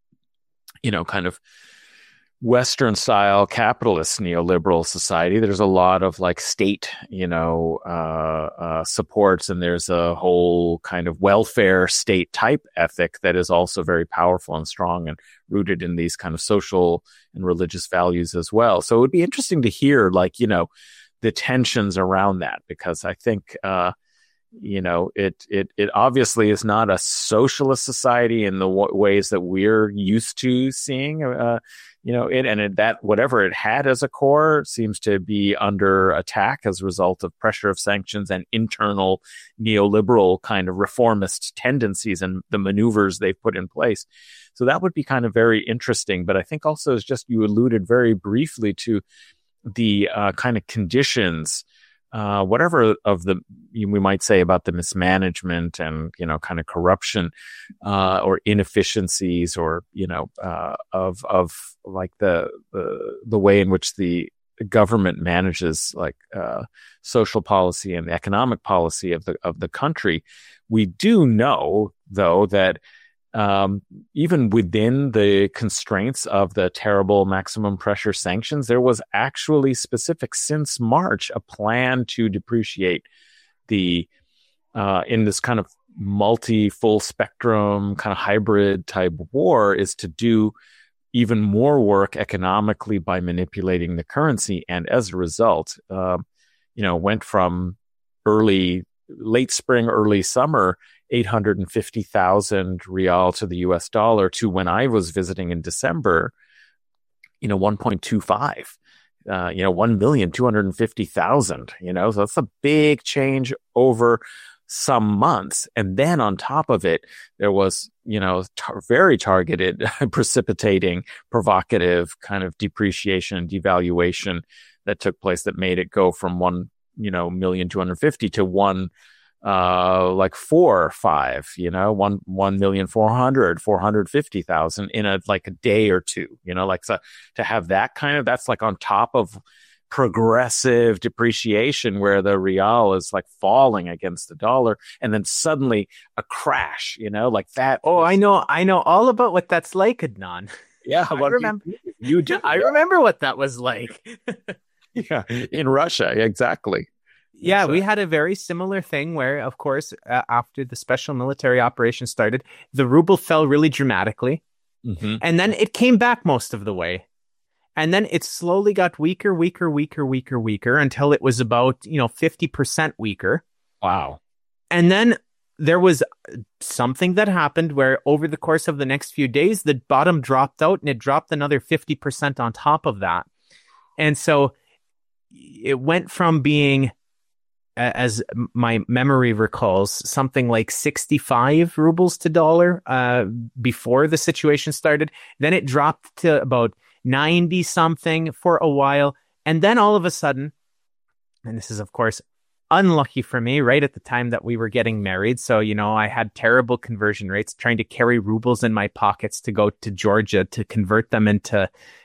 you know kind of Western style capitalist neoliberal society. There's a lot of like state, you know, uh, uh, supports, and there's a whole kind of welfare state type ethic that is also very powerful and strong and rooted in these kind of social and religious values as well. So it would be interesting to hear like, you know, the tensions around that, because I think, uh, you know, it, it, it obviously is not a socialist society in the w- ways that we're used to seeing, uh, you know, it, and it, that whatever it had as a core seems to be under attack as a result of pressure of sanctions and internal neoliberal kind of reformist tendencies and the maneuvers they've put in place. So that would be kind of very interesting. But I think also, as just you alluded very briefly to the uh, kind of conditions, Uh, whatever of the we might say about the mismanagement and, you know, kind of corruption uh, or inefficiencies, or, you know, uh, of of like the, the the way in which the government manages like uh, social policy and economic policy of the of the country. We do know, though, that Um, even within the constraints of the terrible maximum pressure sanctions, there was actually specific since March a plan to depreciate the uh, in this kind of multi full spectrum kind of hybrid type war, is to do even more work economically by manipulating the currency. And as a result, uh, you know, went from early, late spring, early summer, eight hundred fifty thousand rial to the U S dollar, to when I was visiting in December, you know, one point two five, uh, you know, one million two hundred fifty thousand, you know, so that's a big change over some months. And then on top of it, there was, you know, tar- very targeted, precipitating, provocative kind of depreciation and devaluation that took place that made it go from one, you know, million two hundred fifty to one, uh, like four or five, you know, one, one million four hundred, four hundred fifty thousand in a, like a day or two, you know, like, so to have that kind of, that's like on top of progressive depreciation where the real is like falling against the dollar, and then suddenly a crash, you know, like that. Oh, I know, I know all about what that's like, Adnan. Yeah, I remember. You, you do. I remember what that was like. Yeah, in Russia, exactly. Yeah, we had a very similar thing where, of course, uh, after the special military operation started, the ruble fell really dramatically. Mm-hmm. And then it came back most of the way. And then it slowly got weaker, weaker, weaker, weaker, weaker until it was about, you know, fifty percent weaker. Wow. And then there was something that happened where over the course of the next few days, the bottom dropped out and it dropped another fifty percent on top of that. And so it went from being, as my memory recalls, something like sixty-five rubles to dollar uh, before the situation started. Then it dropped to about ninety something for a while. And then all of a sudden, and this is, of course, unlucky for me, right at the time that we were getting married. So, you know, I had terrible conversion rates, trying to carry rubles in my pockets to go to Georgia to convert them into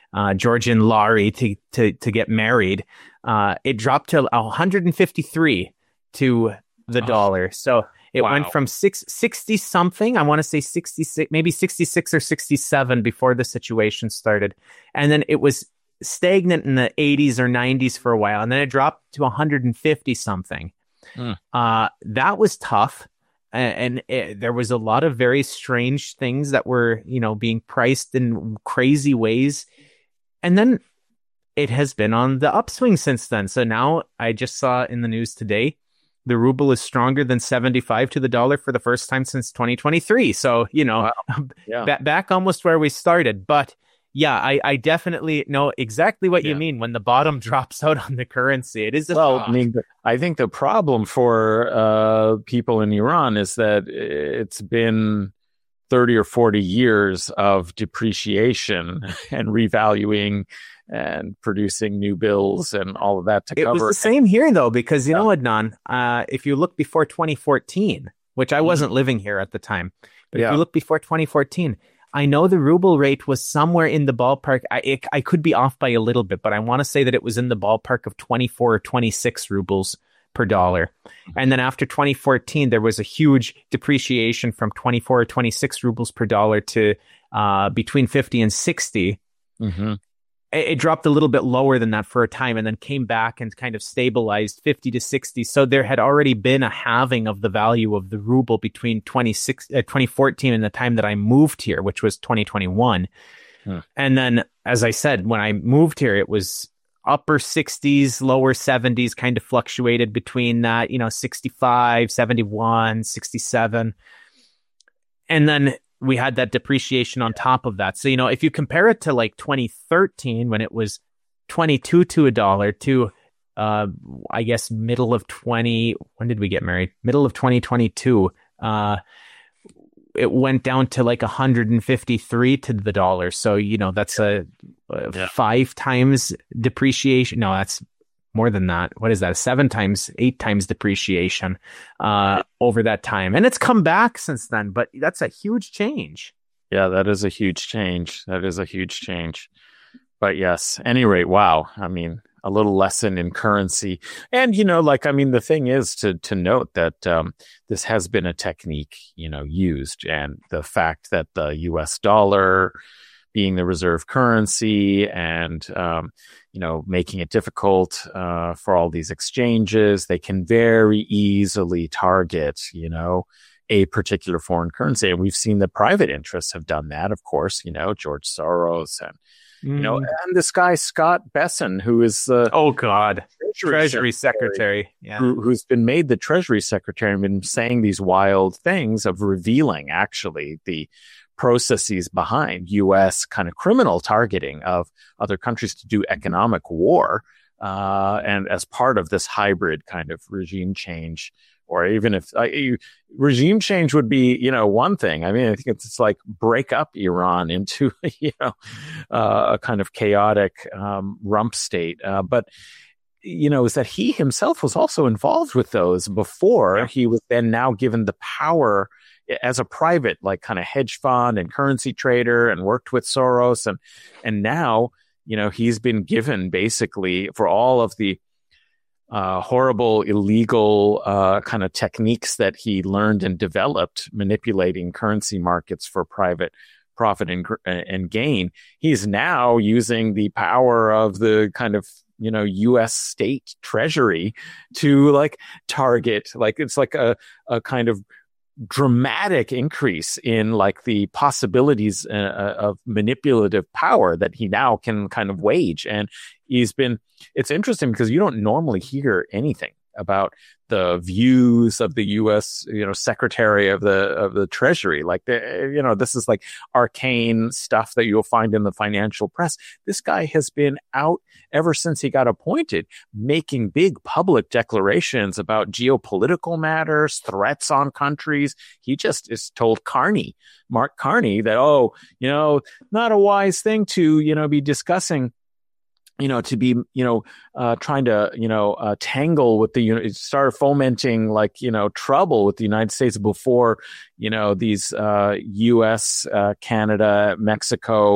uh, Georgian Laurie to, to, to get married. Uh, it dropped to one hundred fifty-three to the oh, dollar. So it wow. went from six, sixty something. I want to say sixty-six, maybe sixty-six or sixty-seven before the situation started. And then it was stagnant in the eighties or nineties for a while. And then it dropped to one hundred fifty something. Mm. Uh, that was tough. And, and it, there was a lot of very strange things that were, you know, being priced in crazy ways. And then it has been on the upswing since then. So now I just saw in the news today, the ruble is stronger than seventy-five to the dollar for the first time since twenty twenty-three. So, you know, wow. yeah. b- back almost where we started. But yeah, I, I definitely know exactly what yeah. you mean when the bottom drops out on the currency. It is a well, thought. I mean, I think the problem for uh, people in Iran is that it's been thirty or forty years of depreciation and revaluing and producing new bills and all of that to it cover. It was the same here, though, because, you yeah. know, Adnan, uh, if you look before twenty fourteen, which I wasn't mm-hmm. living here at the time, but yeah. if you look before twenty fourteen, I know the ruble rate was somewhere in the ballpark. I it, I could be off by a little bit, but I want to say that it was in the ballpark of twenty-four or twenty-six rubles per dollar. And then after twenty fourteen, there was a huge depreciation from twenty-four or twenty-six rubles per dollar to uh, between fifty and sixty. Mm-hmm. It dropped a little bit lower than that for a time and then came back and kind of stabilized fifty to sixty. So there had already been a halving of the value of the ruble between twenty-six, uh, twenty fourteen and the time that I moved here, which was twenty twenty-one. Hmm. And then, as I said, when I moved here, it was upper sixties, lower seventies, kind of fluctuated between that, you know, sixty-five, seventy-one, sixty-seven. And then we had that depreciation on top of that. So, you know, if you compare it to like twenty thirteen, when it was twenty-two to a dollar to, uh, I guess, middle of twenty, when did we get married? Middle of twenty twenty-two, uh, it went down to like one hundred fifty-three to the dollar. So, you know, that's a, a yeah. five times depreciation. No, that's more than that. What is that? Seven times, eight times depreciation uh, over that time. And it's come back since then, but that's a huge change. Yeah, that is a huge change. That is a huge change. But yes, any rate, wow. I mean, a little lesson in currency. And, you know, like, I mean, the thing is to to note that um, this has been a technique, you know, used. And the fact that the U S dollar being the reserve currency and, um, you know, making it difficult uh, for all these exchanges, they can very easily target, you know, a particular foreign currency. And we've seen the private interests have done that, of course, you know, George Soros and, mm. you know, and this guy, Scott Bessent, who is the oh, God, Treasury, Treasury Secretary, Secretary. Yeah. Who, who's been made the Treasury Secretary and been saying these wild things of revealing actually the processes behind U S kind of criminal targeting of other countries to do economic war. Uh, and as part of this hybrid kind of regime change, or even if uh, you, regime change would be, you know, one thing. I mean, I think it's, it's like break up Iran into, you know, uh, a kind of chaotic um, rump state. Uh, but, you know, is that he himself was also involved with those before he was then now given the power as a private, like kind of hedge fund and currency trader, and worked with Soros. And, and now, you know, he's been given basically for all of the uh, horrible, illegal uh, kind of techniques that he learned and developed manipulating currency markets for private profit and, and gain. He's now using the power of the kind of, you know, U S state treasury to like target, like it's like a, a kind of dramatic increase in like the possibilities uh, of manipulative power that he now can kind of wage. And he's been, it's interesting because you don't normally hear anything about the views of the U S, you know, Secretary of the of the Treasury. Like, the, you know, this is like arcane stuff that you'll find in the financial press. This guy has been out ever since he got appointed, making big public declarations about geopolitical matters, threats on countries. He just is told Carney, Mark Carney, that, oh, you know, not a wise thing to, you know, be discussing, you know, to be, you know, uh, trying to, you know, uh, tangle with the, you know, start fomenting like, you know, trouble with the United States before, you know, these uh, U S, uh, Canada, Mexico,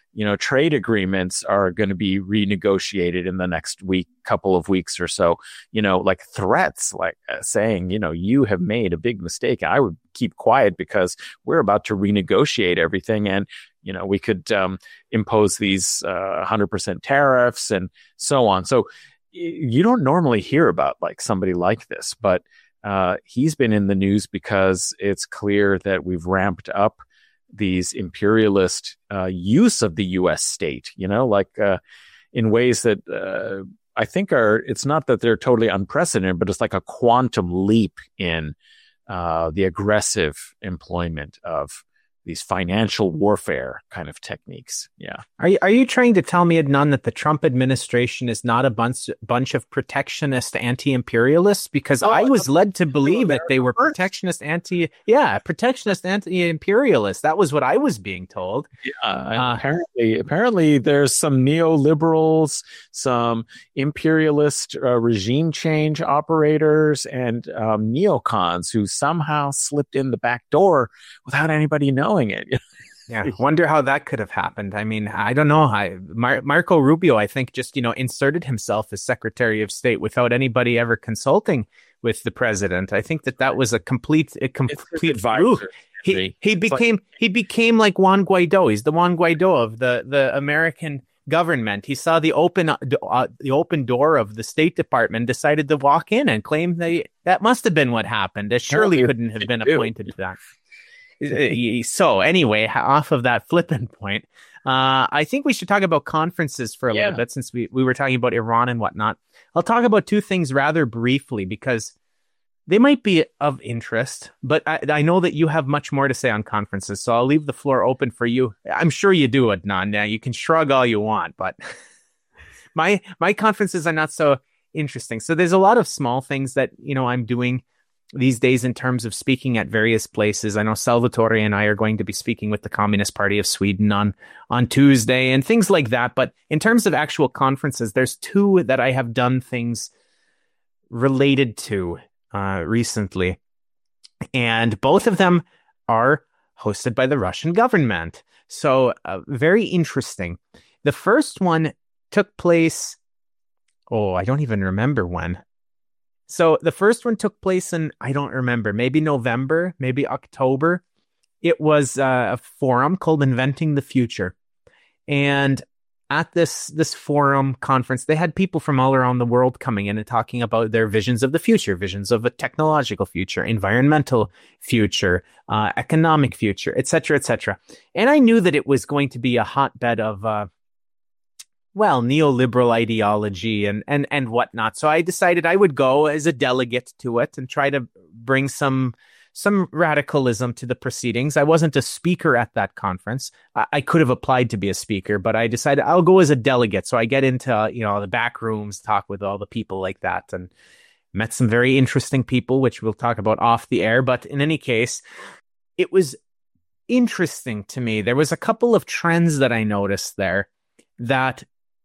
you know, trade agreements are going to be renegotiated in the next week, couple of weeks or so, you know, like threats, like uh, saying, you know, you have made a big mistake. I would keep quiet because we're about to renegotiate everything. And, you know, we could um, impose these uh, one hundred percent tariffs and so on. So you don't normally hear about like somebody like this, but uh, he's been in the news because it's clear that we've ramped up these imperialist uh, use of the U S state, you know, like uh, in ways that uh, I think are, it's not that they're totally unprecedented, but it's like a quantum leap in uh, the aggressive employment of these financial warfare kind of techniques. Yeah. Are you, are you trying to tell me, Adnan, that the Trump administration is not a bunch, bunch of protectionist anti-imperialists? Because oh, I was led to believe that they were protectionist anti, yeah, protectionist anti-imperialists. That was what I was being told. Yeah, uh, apparently, apparently there's some neoliberals, some imperialist uh, regime change operators, and um, neocons who somehow slipped in the back door without anybody knowing it. Yeah, wonder how that could have happened. I mean, I don't know. I, Mar- Marco Rubio, I think, just, you know, inserted himself as Secretary of State without anybody ever consulting with the president. I think that that was a complete, a complete advisor. He he became like, he became like Juan Guaido. He's the Juan Guaido of the the American government. He saw the open uh, the open door of the State Department, decided to walk in and claim that that must have been what happened. It surely couldn't have been appointed to that. So anyway, off of that flippant point, uh, I think we should talk about conferences for a yeah. little bit, since we, we were talking about Iran and whatnot. I'll talk about two things rather briefly because they might be of interest, but I, I know that you have much more to say on conferences, so I'll leave the floor open for you. I'm sure you do, Adnan. Now, you can shrug all you want, but my my conferences are not so interesting. So there's a lot of small things that, you know, I'm doing these days in terms of speaking at various places. I know Salvatore and I are going to be speaking with the Communist Party of Sweden on, on Tuesday and things like that. But in terms of actual conferences, there's two that I have done things related to uh, recently. And both of them are hosted by the Russian government. So uh, very interesting. The first one took place, oh, I don't even remember when. So the first one took place in, I don't remember, maybe November, maybe October. It was uh, a forum called Inventing the Future. And at this this forum conference, they had people from all around the world coming in and talking about their visions of the future, visions of a technological future, environmental future, uh, economic future, et cetera, et cetera. And I knew that it was going to be a hotbed of uh, well, neoliberal ideology and, and, and whatnot. So I decided I would go as a delegate to it and try to bring some some radicalism to the proceedings. I wasn't a speaker at that conference. I, I could have applied to be a speaker, but I decided I'll go as a delegate. So I get into, you know, the back rooms, talk with all the people like that, and met some very interesting people, which we'll talk about off the air. But in any case, it was interesting to me. There was a couple of trends that I noticed there that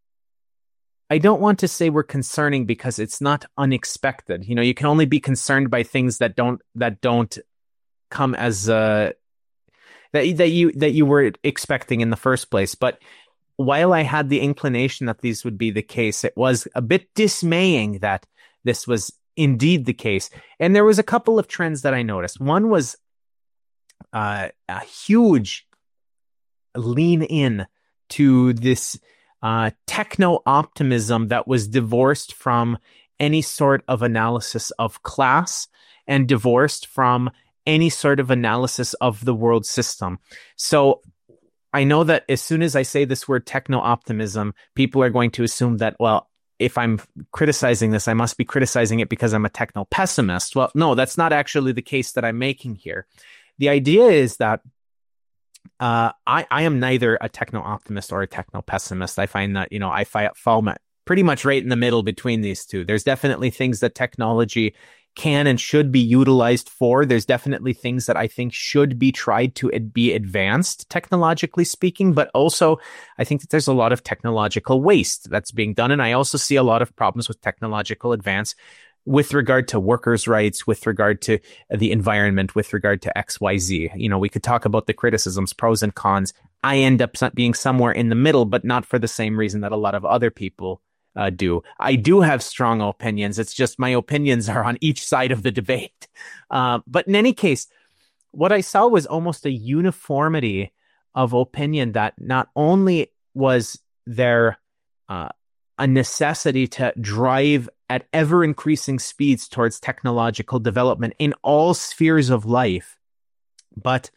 I don't want to say were concerning because it's not unexpected. You know, you can only be concerned by things that don't that don't come as uh, that that you that you were expecting in the first place. But while I had the inclination that these would be the case, it was a bit dismaying that this was indeed the case. And there was a couple of trends that I noticed. One was uh, a huge lean in to this Uh, techno-optimism that was divorced from any sort of analysis of class and divorced from any sort of analysis of the world system. So I know that as soon as I say this word techno-optimism, people are going to assume that, well, if I'm criticizing this, I must be criticizing it because I'm a techno-pessimist. Well, no, that's not actually the case that I'm making here. The idea is that Uh, I, I am neither a techno-optimist or a techno-pessimist. I find that, you know, I fi- fall pretty much right in the middle between these two. There's definitely things that technology can and should be utilized for. There's definitely things that I think should be tried to ad- be advanced, technologically speaking. But also, I think that there's a lot of technological waste that's being done. And I also see a lot of problems with technological advance with regard to workers' rights, with regard to the environment, with regard to X Y Z. You know, we could talk about the criticisms, pros and cons. I end up being somewhere in the middle, but not for the same reason that a lot of other people uh, do. I do have strong opinions. It's just my opinions are on each side of the debate. Uh, but in any case, what I saw was almost a uniformity of opinion that not only was there uh, a necessity to drive at ever increasing speeds towards technological development in all spheres of life, but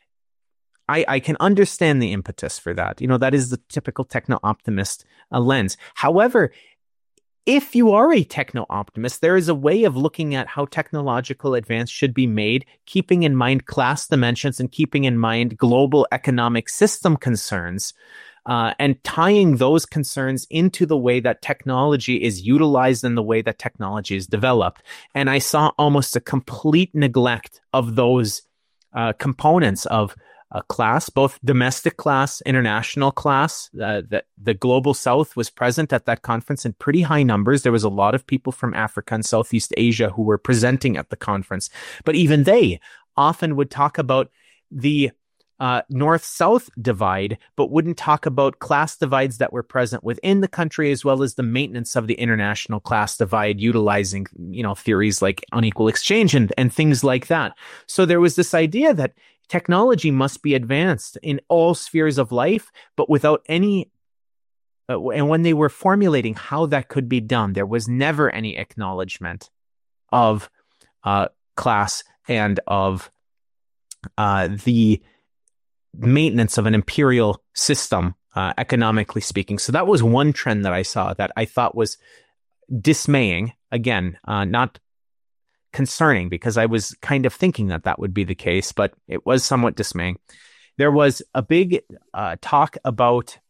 I, I can understand the impetus for that. You know, that is the typical techno-optimist uh, lens. However, if you are a techno-optimist, there is a way of looking at how technological advance should be made, keeping in mind class dimensions and keeping in mind global economic system concerns, uh, and tying those concerns into the way that technology is utilized and the way that technology is developed. And I saw almost a complete neglect of those uh, components of Uh, class, both domestic class, international class. Uh, that the Global South was present at that conference in pretty high numbers. There was a lot of people from Africa and Southeast Asia who were presenting at the conference. But even they often would talk about the uh, North-South divide, but wouldn't talk about class divides that were present within the country, as well as the maintenance of the international class divide, utilizing, you know, theories like unequal exchange and, and things like that. So there was this idea that technology must be advanced in all spheres of life, but without any, uh, and when they were formulating how that could be done, there was never any acknowledgement of uh, class and of uh, the maintenance of an imperial system, uh, economically speaking. So that was one trend that I saw that I thought was dismaying. Again, uh, not concerning, because I was kind of thinking that that would be the case, but it was somewhat dismaying. There was a big uh, talk about,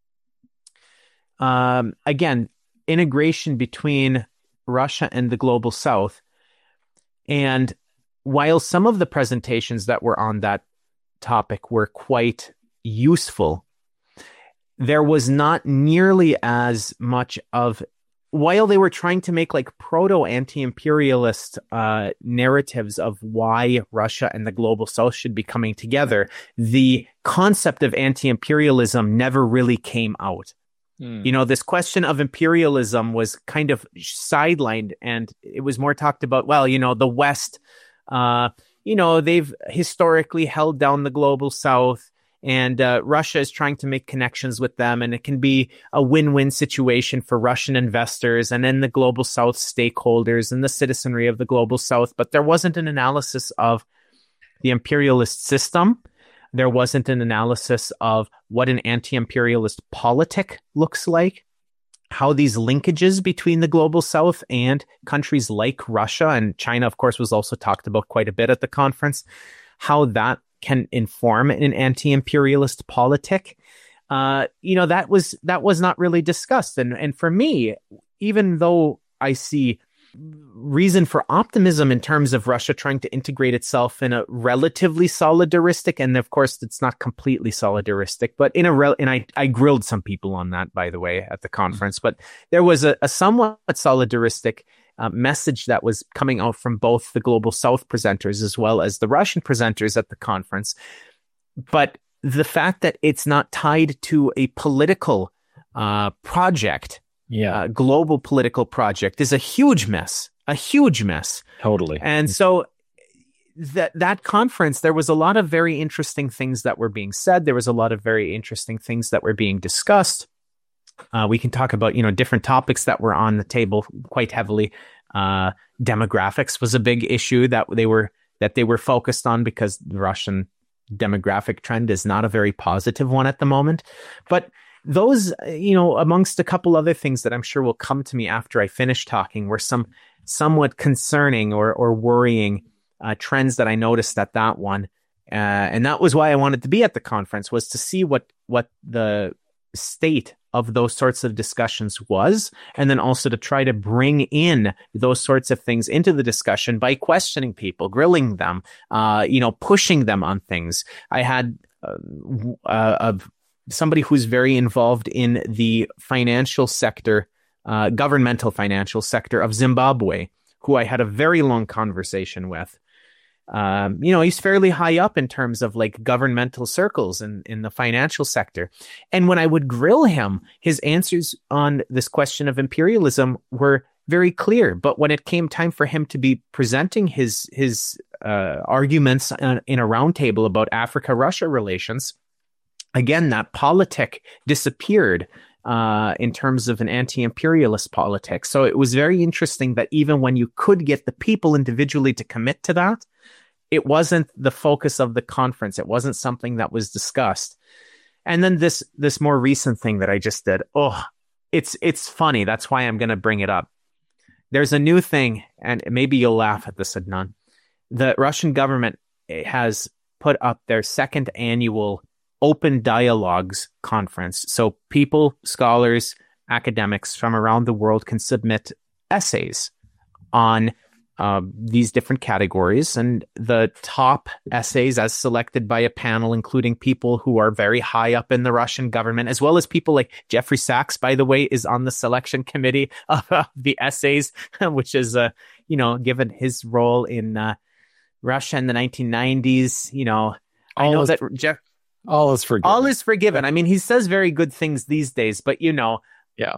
um, again, integration between Russia and the Global South. And while some of the presentations that were on that topic were quite useful, there was not nearly as much of, while they were trying to make like proto-anti-imperialist uh, narratives of why Russia and the Global South should be coming together, the concept of anti-imperialism never really came out. Mm. You know, this question of imperialism was kind of sidelined, and it was more talked about, well, you know, the West, uh, you know, they've historically held down the Global South, and uh, Russia is trying to make connections with them, and it can be a win-win situation for Russian investors and then the Global South stakeholders and the citizenry of the Global South. But there wasn't an analysis of the imperialist system. There wasn't an analysis of what an anti-imperialist politic looks like, how these linkages between the Global South and countries like Russia, and China, of course, was also talked about quite a bit at the conference, how that can inform an anti-imperialist politic. Uh, you know, that was that was not really discussed. And and for me, even though I see reason for optimism in terms of Russia trying to integrate itself in a relatively solidaristic, and of course it's not completely solidaristic, but in a rel- and I, I grilled some people on that, by the way, at the conference, but there was a, a somewhat solidaristic Uh, message that was coming out from both the Global South presenters as well as the Russian presenters at the conference. But the fact that it's not tied to a political uh, project, yeah, uh, global political project, is a huge mess, a huge mess. Totally. And so that that conference, there was a lot of very interesting things that were being said. There was a lot of very interesting things that were being discussed. Uh, we can talk about, you know, different topics that were on the table quite heavily. Uh, demographics was a big issue that they were that they were focused on, because the Russian demographic trend is not a very positive one at the moment. But those, you know, amongst a couple other things that I'm sure will come to me after I finish talking, were some somewhat concerning or or worrying uh, trends that I noticed at that one, uh, and that was why I wanted to be at the conference, was to see what what the state of those sorts of discussions was, and then also to try to bring in those sorts of things into the discussion by questioning people, grilling them, uh, you know, pushing them on things. I had uh, uh, uh, somebody who's very involved in the financial sector, uh, governmental financial sector of Zimbabwe, who I had a very long conversation with. Um, you know, he's fairly high up in terms of like governmental circles in, in the financial sector. And when I would grill him, his answers on this question of imperialism were very clear. But when it came time for him to be presenting his his uh, arguments in a roundtable about Africa-Russia relations, again, that politic disappeared uh, in terms of an anti-imperialist politic. So it was very interesting that even when you could get the people individually to commit to that, it wasn't the focus of the conference. It wasn't something that was discussed. And then this this more recent thing that I just did, oh, it's it's funny. That's why I'm going to bring it up. There's a new thing, and maybe you'll laugh at this, Adnan. The Russian government has put up their second annual Open Dialogues conference. So people, scholars, academics from around the world can submit essays on uh, these different categories. And the top essays, as selected by a panel, including people who are very high up in the Russian government, as well as people like Jeffrey Sachs, by the way, is on the selection committee of uh, the essays, which is, uh, you know, given his role in uh, Russia in the nineteen nineties. You know, I know that Jeff. All is forgiven. All is forgiven. I mean, he says very good things these days, but you know, yeah,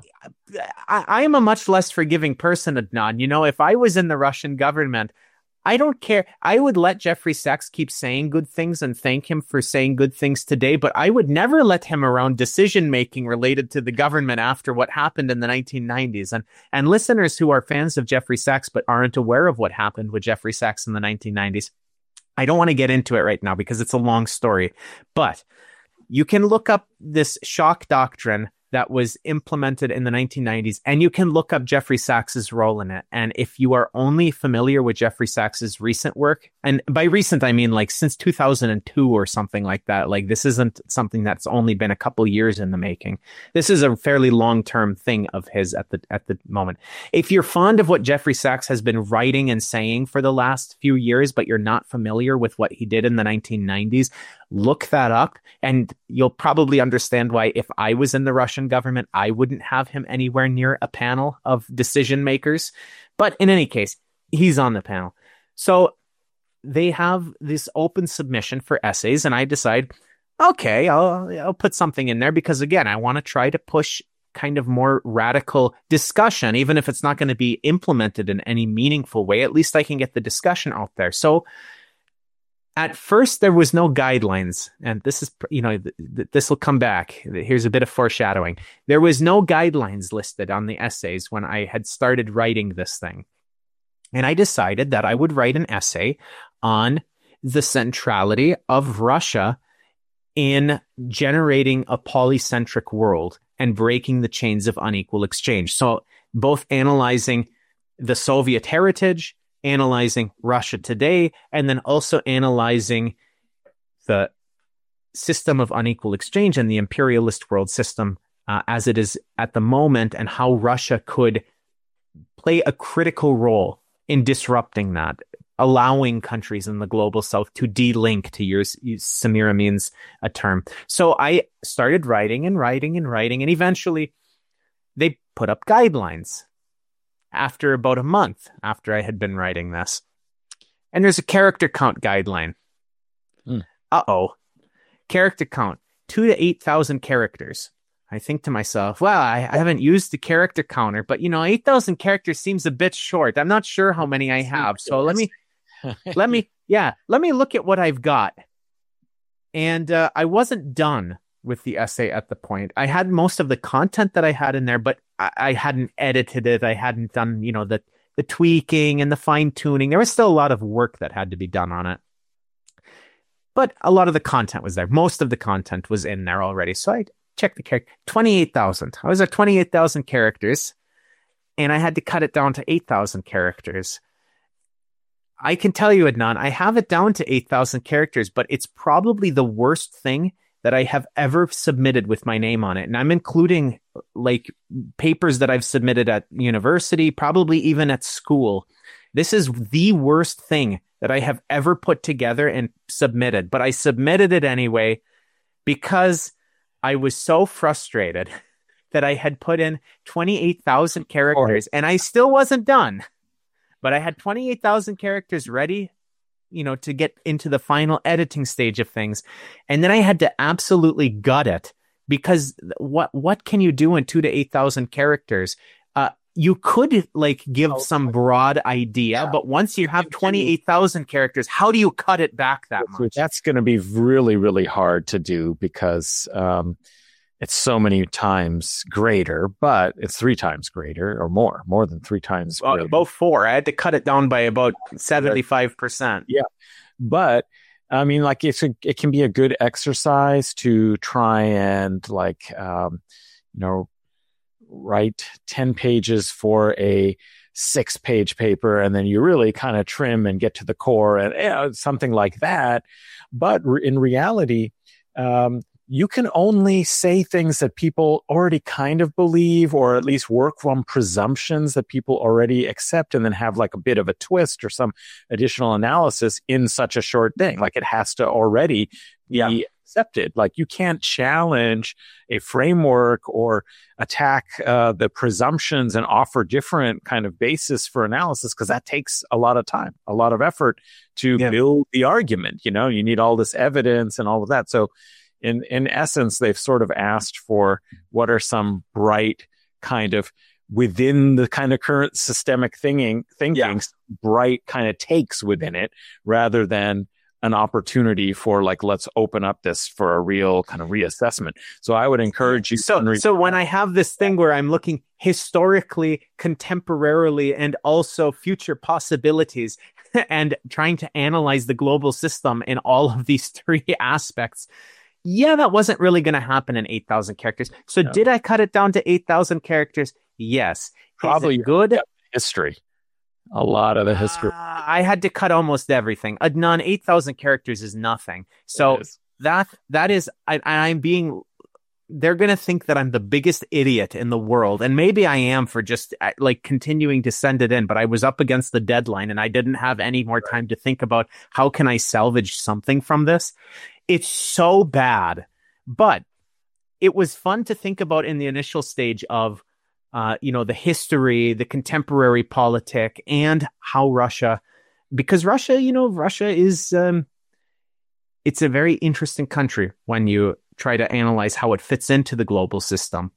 I, I am a much less forgiving person, Adnan. You know, if I was in the Russian government, I don't care. I would let Jeffrey Sachs keep saying good things and thank him for saying good things today, but I would never let him around decision making related to the government after what happened in the nineteen nineties. And and listeners who are fans of Jeffrey Sachs but aren't aware of what happened with Jeffrey Sachs in the nineteen nineties, I don't want to get into it right now because it's a long story, but you can look up this shock doctrine that was implemented in the nineteen nineties, and you can look up Jeffrey Sachs's role in it. And if you are only familiar with Jeffrey Sachs's recent work, and by recent, I mean like since two thousand two or something like that, like this isn't something that's only been a couple years in the making. This is a fairly long-term thing of his at the at the moment. If you're fond of what Jeffrey Sachs has been writing and saying for the last few years, but you're not familiar with what he did in the nineteen nineties, look that up, and you'll probably understand why if I was in the Russian government, I wouldn't have him anywhere near a panel of decision makers. But in any case, he's on the panel. So they have this open submission for essays, and I decide, okay, I'll, I'll put something in there because, again, I want to try to push kind of more radical discussion, even if it's not going to be implemented in any meaningful way. At least I can get the discussion out there. So at first, there was no guidelines, and this is, you know, th- th- this will come back. Here's a bit of foreshadowing. There was no guidelines listed on the essays when I had started writing this thing. And I decided that I would write an essay on the centrality of Russia in generating a polycentric world and breaking the chains of unequal exchange. So both analyzing the Soviet heritage, analyzing Russia today, and then also analyzing the system of unequal exchange and the imperialist world system uh, as it is at the moment, and how Russia could play a critical role in disrupting that, allowing countries in the global south to de-link, to use, use Samir Amin's a term. So I started writing and writing and writing, and eventually they put up guidelines after about a month after I had been writing this. And there's a character count guideline. Mm. Uh-oh. Character count, two to eight thousand characters. I think to myself, well, I, I haven't used the character counter, but, you know, eight thousand characters seems a bit short. I'm not sure how many I have. So let me, let me, yeah, let me look at what I've got. And uh, I wasn't done with the essay at the point. I had most of the content that I had in there, but I, I hadn't edited it. I hadn't done, you know, the, the tweaking and the fine tuning. There was still a lot of work that had to be done on it. But a lot of the content was there. Most of the content was in there already. So I checked the character. twenty-eight thousand. I was at twenty-eight thousand characters, and I had to cut it down to eight thousand characters. I can tell you, Adnan, I have it down to eight thousand characters, but it's probably the worst thing that I have ever submitted with my name on it. And I'm including like papers that I've submitted at university, probably even at school. This is the worst thing that I have ever put together and submitted, but I submitted it anyway because I was so frustrated that I had put in twenty-eight thousand characters and I still wasn't done, but I had twenty-eight thousand characters ready you know, to get into the final editing stage of things. And then I had to absolutely gut it, because what what can you do in two to eight thousand characters? Uh, you could like give oh, some broad idea, yeah. but once you have twenty-eight thousand characters, how do you cut it back that much? That's going to be really, really hard to do, because um, it's so many times greater, but it's three times greater or more, more than three times well, greater. About four. I had to cut it down by about seventy-five percent. Yeah. But I mean, like it's a, it can be a good exercise to try and like, um, you know, write ten pages for a six page paper, and then you really kind of trim and get to the core and you know, something like that. But re- in reality, um, you can only say things that people already kind of believe, or at least work from presumptions that people already accept, and then have like a bit of a twist or some additional analysis in such a short thing. Like it has to already yeah. be accepted. Like you can't challenge a framework or attack uh, the presumptions and offer different kind of basis for analysis, because that takes a lot of time, a lot of effort to yeah. build the argument. You know, you need all this evidence and all of that. So in in essence, they've sort of asked for what are some bright kind of within the kind of current systemic thinking, thinking yeah. bright kind of takes within it, rather than an opportunity for like, let's open up this for a real kind of reassessment. So I would encourage you. So, re- so when I have this thing where I'm looking historically, contemporarily, and also future possibilities, and trying to analyze the global system in all of these three aspects, yeah, that wasn't really going to happen in eight thousand characters. So no. Did I cut it down to eight thousand characters? Yes. Probably good. History. A lot of the history. Uh, I had to cut almost everything. Adnan, eight thousand characters is nothing. So is. that that is, I, I'm being, they're going to think that I'm the biggest idiot in the world. And maybe I am for just like continuing to send it in, but I was up against the deadline and I didn't have any more time to think about how can I salvage something from this. It's so bad, but it was fun to think about in the initial stage of, uh, you know, the history, the contemporary politic, and how Russia, because Russia, you know, Russia is, um, it's a very interesting country when you try to analyze how it fits into the global system.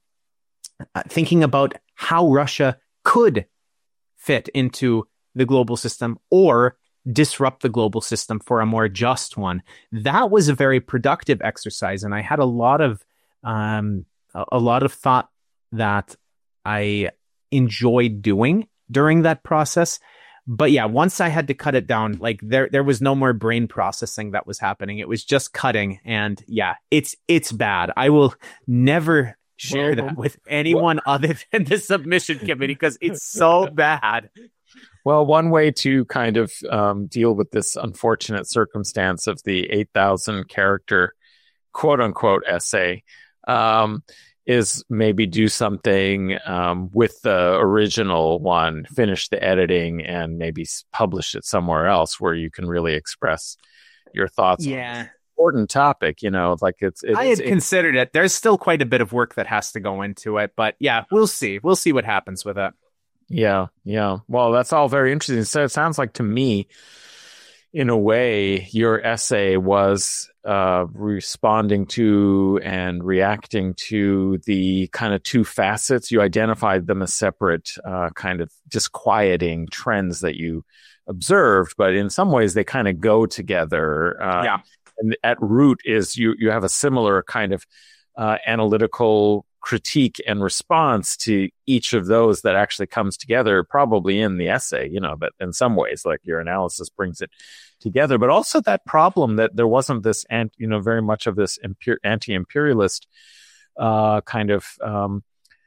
Uh, thinking about how Russia could fit into the global system or disrupt the global system for a more just one. That was a very productive exercise, and I had a lot of um, a, a lot of thought that I enjoyed doing during that process. But yeah, once I had to cut it down, like there there was no more brain processing that was happening. It was just cutting, and yeah, it's it's bad. I will never share that with anyone other than the submission committee because it's so bad. Well, one way to kind of um, deal with this unfortunate circumstance of the eight thousand character quote unquote essay um, is maybe do something um, with the original one, finish the editing, and maybe publish it somewhere else where you can really express your thoughts. Yeah. On this important topic, you know, like it's. it's I had it's, considered it. There's still quite a bit of work that has to go into it, but yeah, we'll see. We'll see what happens with it. Yeah, yeah. Well, that's all very interesting. So it sounds like to me, in a way, your essay was uh, responding to and reacting to the kind of two facets. You identified them as separate uh, kind of disquieting trends that you observed, but in some ways they kind of go together. Uh, yeah. And at root is you you have a similar kind of uh, analytical critique and response to each of those that actually comes together probably in the essay, you know, but in some ways, like your analysis brings it together, but also that problem that there wasn't this, ant, you know, very much of this imper- anti-imperialist uh, kind of um,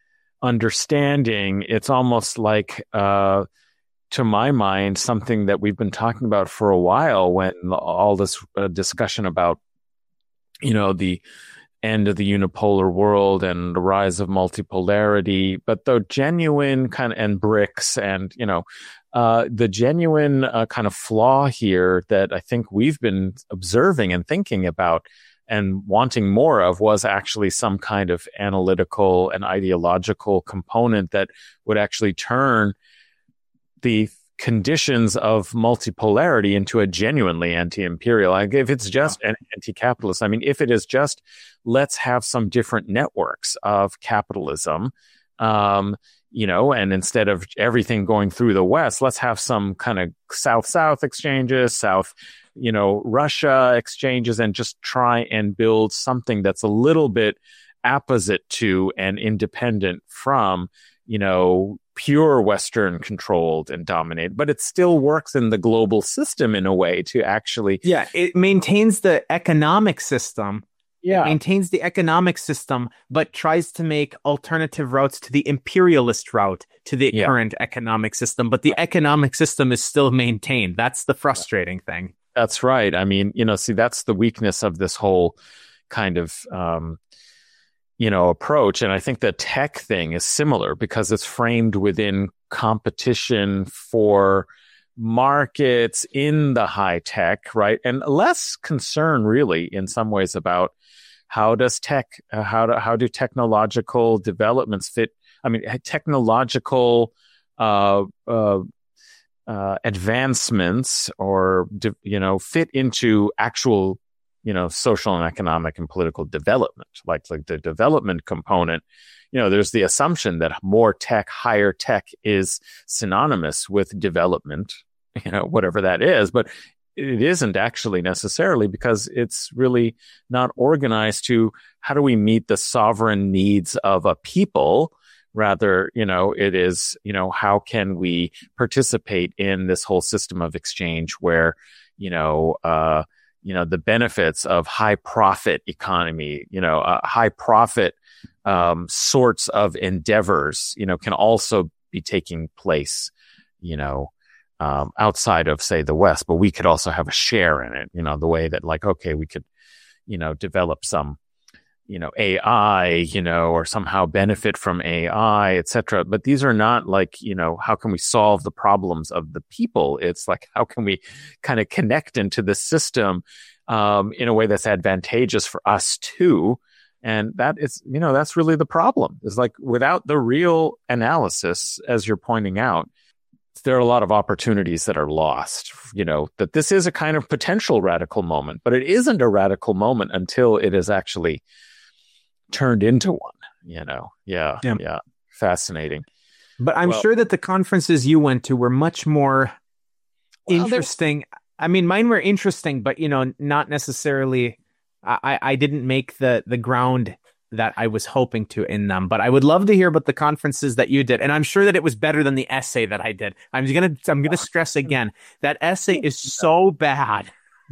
understanding. It's almost like, uh, to my mind, something that we've been talking about for a while when all this uh, discussion about, you know, the end of the unipolar world and the rise of multipolarity, but the genuine kind of, and BRICS and, you know, uh, the genuine uh, kind of flaw here that I think we've been observing and thinking about and wanting more of was actually some kind of analytical and ideological component that would actually turn the conditions of multipolarity into a genuinely anti-imperial. Like if it's just an anti-capitalist, I mean, if it is just let's have some different networks of capitalism, um, you know, and instead of everything going through the West, let's have some kind of South-South exchanges, South, you know, Russia exchanges, and just try and build something that's a little bit opposite to and independent from, you know, pure Western controlled and dominated, but it still works in the global system in a way to actually. Yeah, it maintains the economic system. Yeah. It maintains the economic system, but tries to make alternative routes to the imperialist route to the yeah. current economic system. But the economic system is still maintained. That's the frustrating thing. That's right. I mean, you know, see, that's the weakness of this whole kind of, um, you know, approach. And I think the tech thing is similar because it's framed within competition for markets in the high tech, right? And less concern really in some ways about how does tech, uh, how do, how do technological developments fit? I mean, technological, uh, uh, uh, advancements or, you know, fit into actual, you know, social and economic and political development, like, like the development component. You know, there's the assumption that more tech, higher tech is synonymous with development, you know, whatever that is, but it isn't actually necessarily, because it's really not organized to how do we meet the sovereign needs of a people. Rather, you know, it is, you know, how can we participate in this whole system of exchange where, you know, uh, you know, the benefits of high profit economy, you know, uh, high profit um, sorts of endeavors, you know, can also be taking place, you know, um, outside of, say, the West, but we could also have a share in it, you know, the way that, like, okay, we could, you know, develop some, you know, A I, you know, or somehow benefit from A I, et cetera. But these are not like, you know, how can we solve the problems of the people? It's like, how can we kind of connect into the system um, in a way that's advantageous for us too? And that is, you know, that's really the problem. Is like without the real analysis, as you're pointing out, there are a lot of opportunities that are lost, you know, that this is a kind of potential radical moment, but it isn't a radical moment until it is actually turned into one, you know. Yeah, yeah, yeah. Fascinating. But I'm well, sure that the conferences you went to were much more well, interesting. I mean, mine were interesting, but, you know, not necessarily, I, I didn't make the, the ground that I was hoping to in them, but I would love to hear about the conferences that you did. And I'm sure that it was better than the essay that I did. I'm going to, I'm going to stress again, that essay is so bad.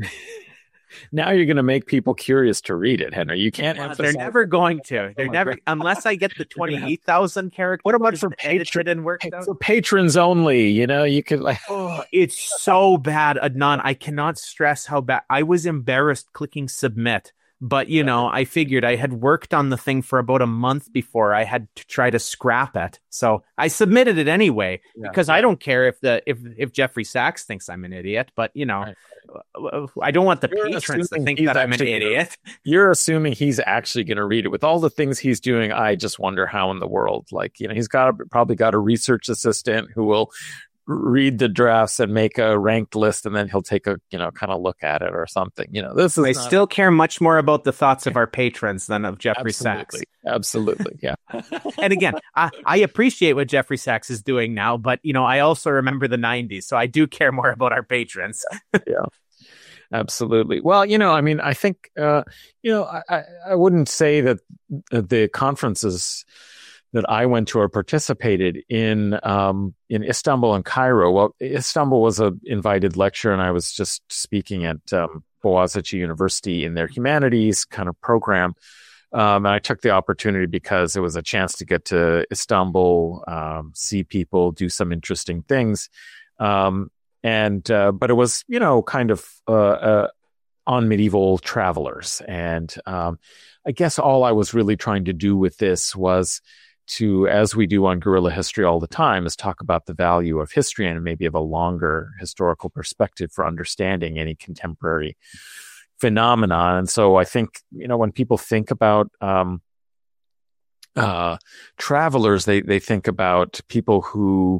Now you're going to make people curious to read it, Henry. You can't well, emphasize. They're never going to. They're never, unless I get the twenty-eight thousand characters. What about for patrons and worked out? For patrons only? You know, you could like. Oh, it's so bad, Adnan. I cannot stress how bad. I was embarrassed clicking submit. But, you know, I figured I had worked on the thing for about a month before I had to try to scrap it. So I submitted it anyway, yeah. because I don't care if the if if Jeffrey Sachs thinks I'm an idiot. But, you know, right. I don't want the You're patrons to think that I'm an idiot. Gonna, you're assuming he's actually going to read it. With all the things he's doing, I just wonder how in the world. Like, you know, he's got probably got a research assistant who will read the drafts and make a ranked list, and then he'll take a, you know, kind of look at it or something. You know, this is. I still care much more about the thoughts of our patrons than of Jeffrey Absolutely. Sachs. Absolutely, yeah. And again, I, I appreciate what Jeffrey Sachs is doing now, but, you know, I also remember the nineties, so I do care more about our patrons. Yeah, absolutely. Well, you know, I mean, I think, uh, you know, I, I wouldn't say that the conferences that I went to or participated in um, in Istanbul and Cairo. Well, Istanbul was a invited lecture, and I was just speaking at um, Boğaziçi University in their humanities kind of program. Um, and I took the opportunity because it was a chance to get to Istanbul, um, see people, do some interesting things. Um, and uh, but it was, you know, kind of uh, uh, on medieval travelers. And um, I guess all I was really trying to do with this was to, as we do on Guerrilla History all the time, is talk about the value of history and maybe of a longer historical perspective for understanding any contemporary phenomenon. And so I think, you know, when people think about um, uh, travelers, they, they think about people who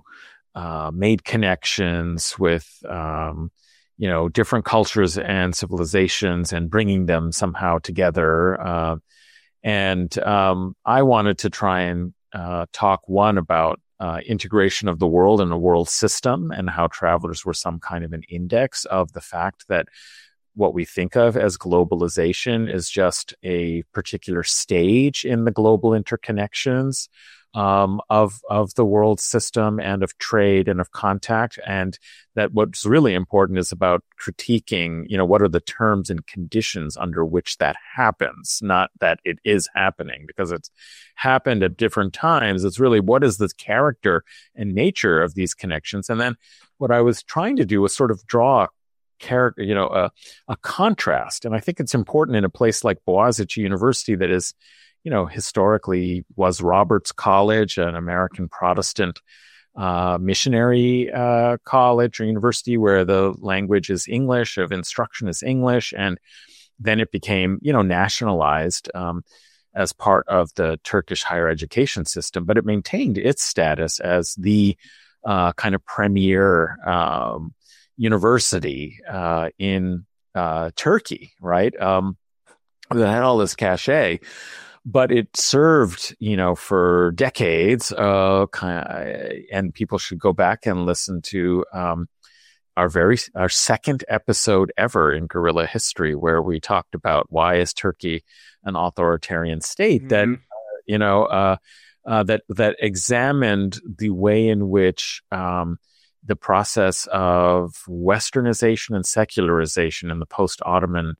uh, made connections with, um, you know, different cultures and civilizations and bringing them somehow together. Uh, and um, I wanted to try and uh, talk, one, about uh, integration of the world and the world system, and how travelers were some kind of an index of the fact that what we think of as globalization is just a particular stage in the global interconnections um, of of the world system and of trade and of contact, and that what's really important is about critiquing, you know, what are the terms and conditions under which that happens, not that it is happening, because it's happened at different times. It's really what is the character and nature of these connections. And then what I was trying to do was sort of draw character, you know, a, a contrast. And I think it's important in a place like Boğaziçi University that is, you know, historically was Roberts College, an American Protestant uh, missionary uh, college or university where the language is English, of instruction is English. And then it became, you know, nationalized um, as part of the Turkish higher education system, but it maintained its status as the uh, kind of premier um, university uh, in uh, Turkey, right? Um, that had all this cachet, but it served, you know, for decades. Uh, kind of, and people should go back and listen to um, our very our second episode ever in Guerrilla History, where we talked about why is Turkey an authoritarian state, mm-hmm. that uh, you know uh, uh, that that examined the way in which um, the process of westernization and secularization in the post-Ottoman,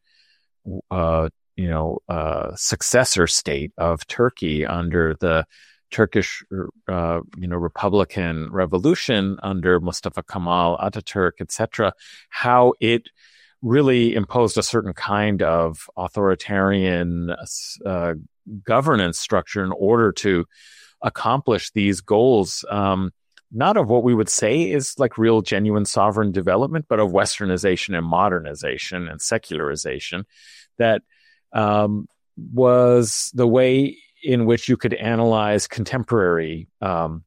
uh, you know, uh, successor state of Turkey under the Turkish, uh, you know, Republican Revolution under Mustafa Kemal Ataturk, et cetera, how it really imposed a certain kind of authoritarian uh, governance structure in order to accomplish these goals, um, not of what we would say is like real, genuine sovereign development, but of westernization and modernization and secularization that um, was the way in which you could analyze contemporary um,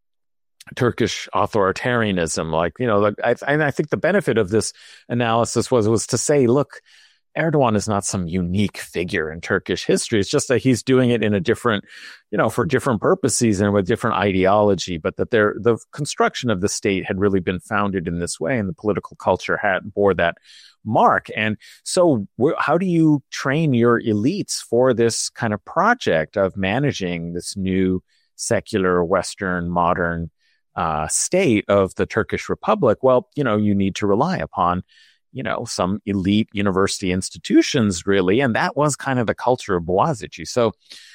Turkish authoritarianism. Like, you know, like I, I think the benefit of this analysis was was to say, look, Erdogan is not some unique figure in Turkish history. It's just that he's doing it in a different, you know, for different purposes and with different ideology, but that there, the construction of the state had really been founded in this way, and the political culture had bore that mark. And so wh- how do you train your elites for this kind of project of managing this new secular, Western, modern uh, state of the Turkish Republic? Well, you know, you need to rely upon, you know, some elite university institutions, really. And that was kind of the culture of Boğaziçi. So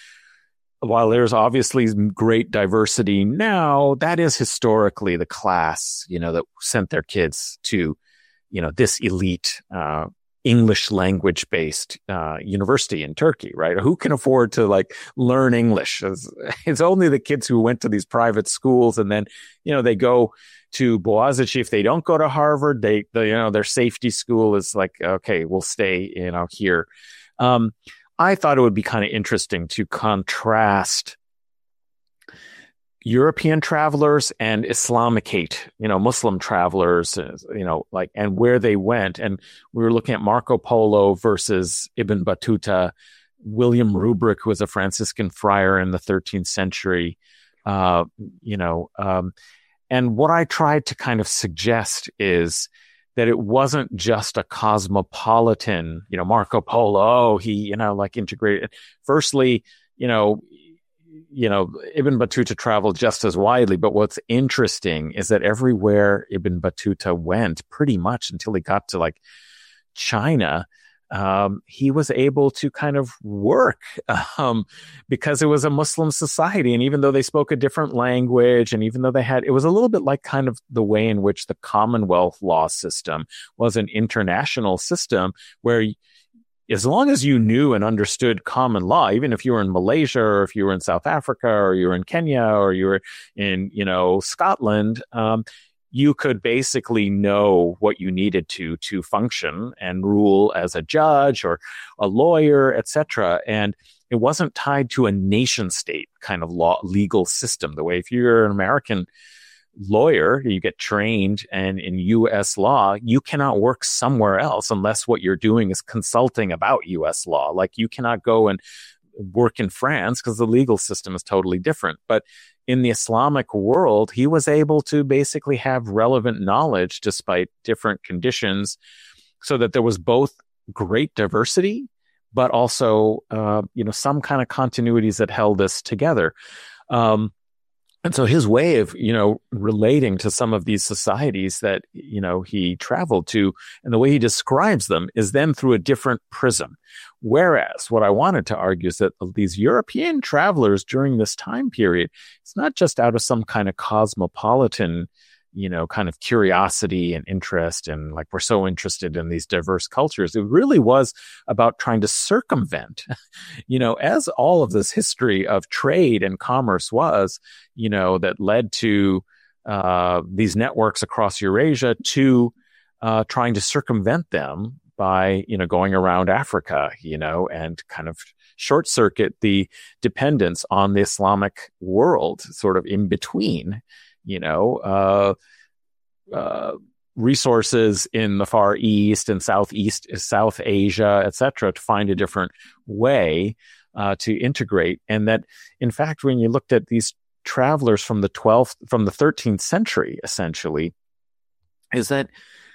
while there's obviously great diversity now, that is historically the class, you know, that sent their kids to, you know, this elite uh, English language based uh, university in Turkey, right? Who can afford to like learn English? It's, it's only the kids who went to these private schools, and then, you know, they go to Boğaziçi. If they don't go to Harvard, they, they, you know, their safety school is like, okay, we'll stay, you know, here. Um, I thought it would be kind of interesting to contrast European travelers and Islamicate, you know, Muslim travelers, you know, like, and where they went. And we were looking at Marco Polo versus Ibn Battuta, William Rubric, who was a Franciscan friar in the thirteenth century, uh, you know, um, and what I tried to kind of suggest is that it wasn't just a cosmopolitan, you know, Marco Polo, he, you know, like integrated. Firstly, you know, you know, Ibn Battuta traveled just as widely, but what's interesting is that everywhere Ibn Battuta went, pretty much until he got to like China, Um, he was able to kind of work um, because it was a Muslim society. And even though they spoke a different language, and even though they had, it was a little bit like kind of the way in which the Commonwealth law system was an international system where as long as you knew and understood common law, even if you were in Malaysia or if you were in South Africa or you were in Kenya or you were in, you know, Scotland, um, you could basically know what you needed to to function and rule as a judge or a lawyer, et cetera. And it wasn't tied to a nation state kind of law legal system. The way if you're an American lawyer, you get trained and in U S law, you cannot work somewhere else unless what you're doing is consulting about U S law. Like you cannot go and work in France because the legal system is totally different. But in the Islamic world, he was able to basically have relevant knowledge despite different conditions, so that there was both great diversity, but also, uh, you know, some kind of continuities that held us together. Um, And so his way of, you know, relating to some of these societies that, you know, he traveled to, and the way he describes them is then through a different prism. Whereas what I wanted to argue is that these European travelers during this time period, it's not just out of some kind of cosmopolitan, you know, kind of curiosity and interest, and like we're so interested in these diverse cultures. It really was about trying to circumvent, you know, as all of this history of trade and commerce was, you know, that led to uh, these networks across Eurasia, to uh, trying to circumvent them by, you know, going around Africa, you know, and kind of short circuit the dependence on the Islamic world, sort of in between. You know, uh, uh, resources in the Far East and Southeast, South Asia, et cetera, to find a different way uh, to integrate. And that, in fact, when you looked at these travelers from the twelfth, from the thirteenth century, essentially, is that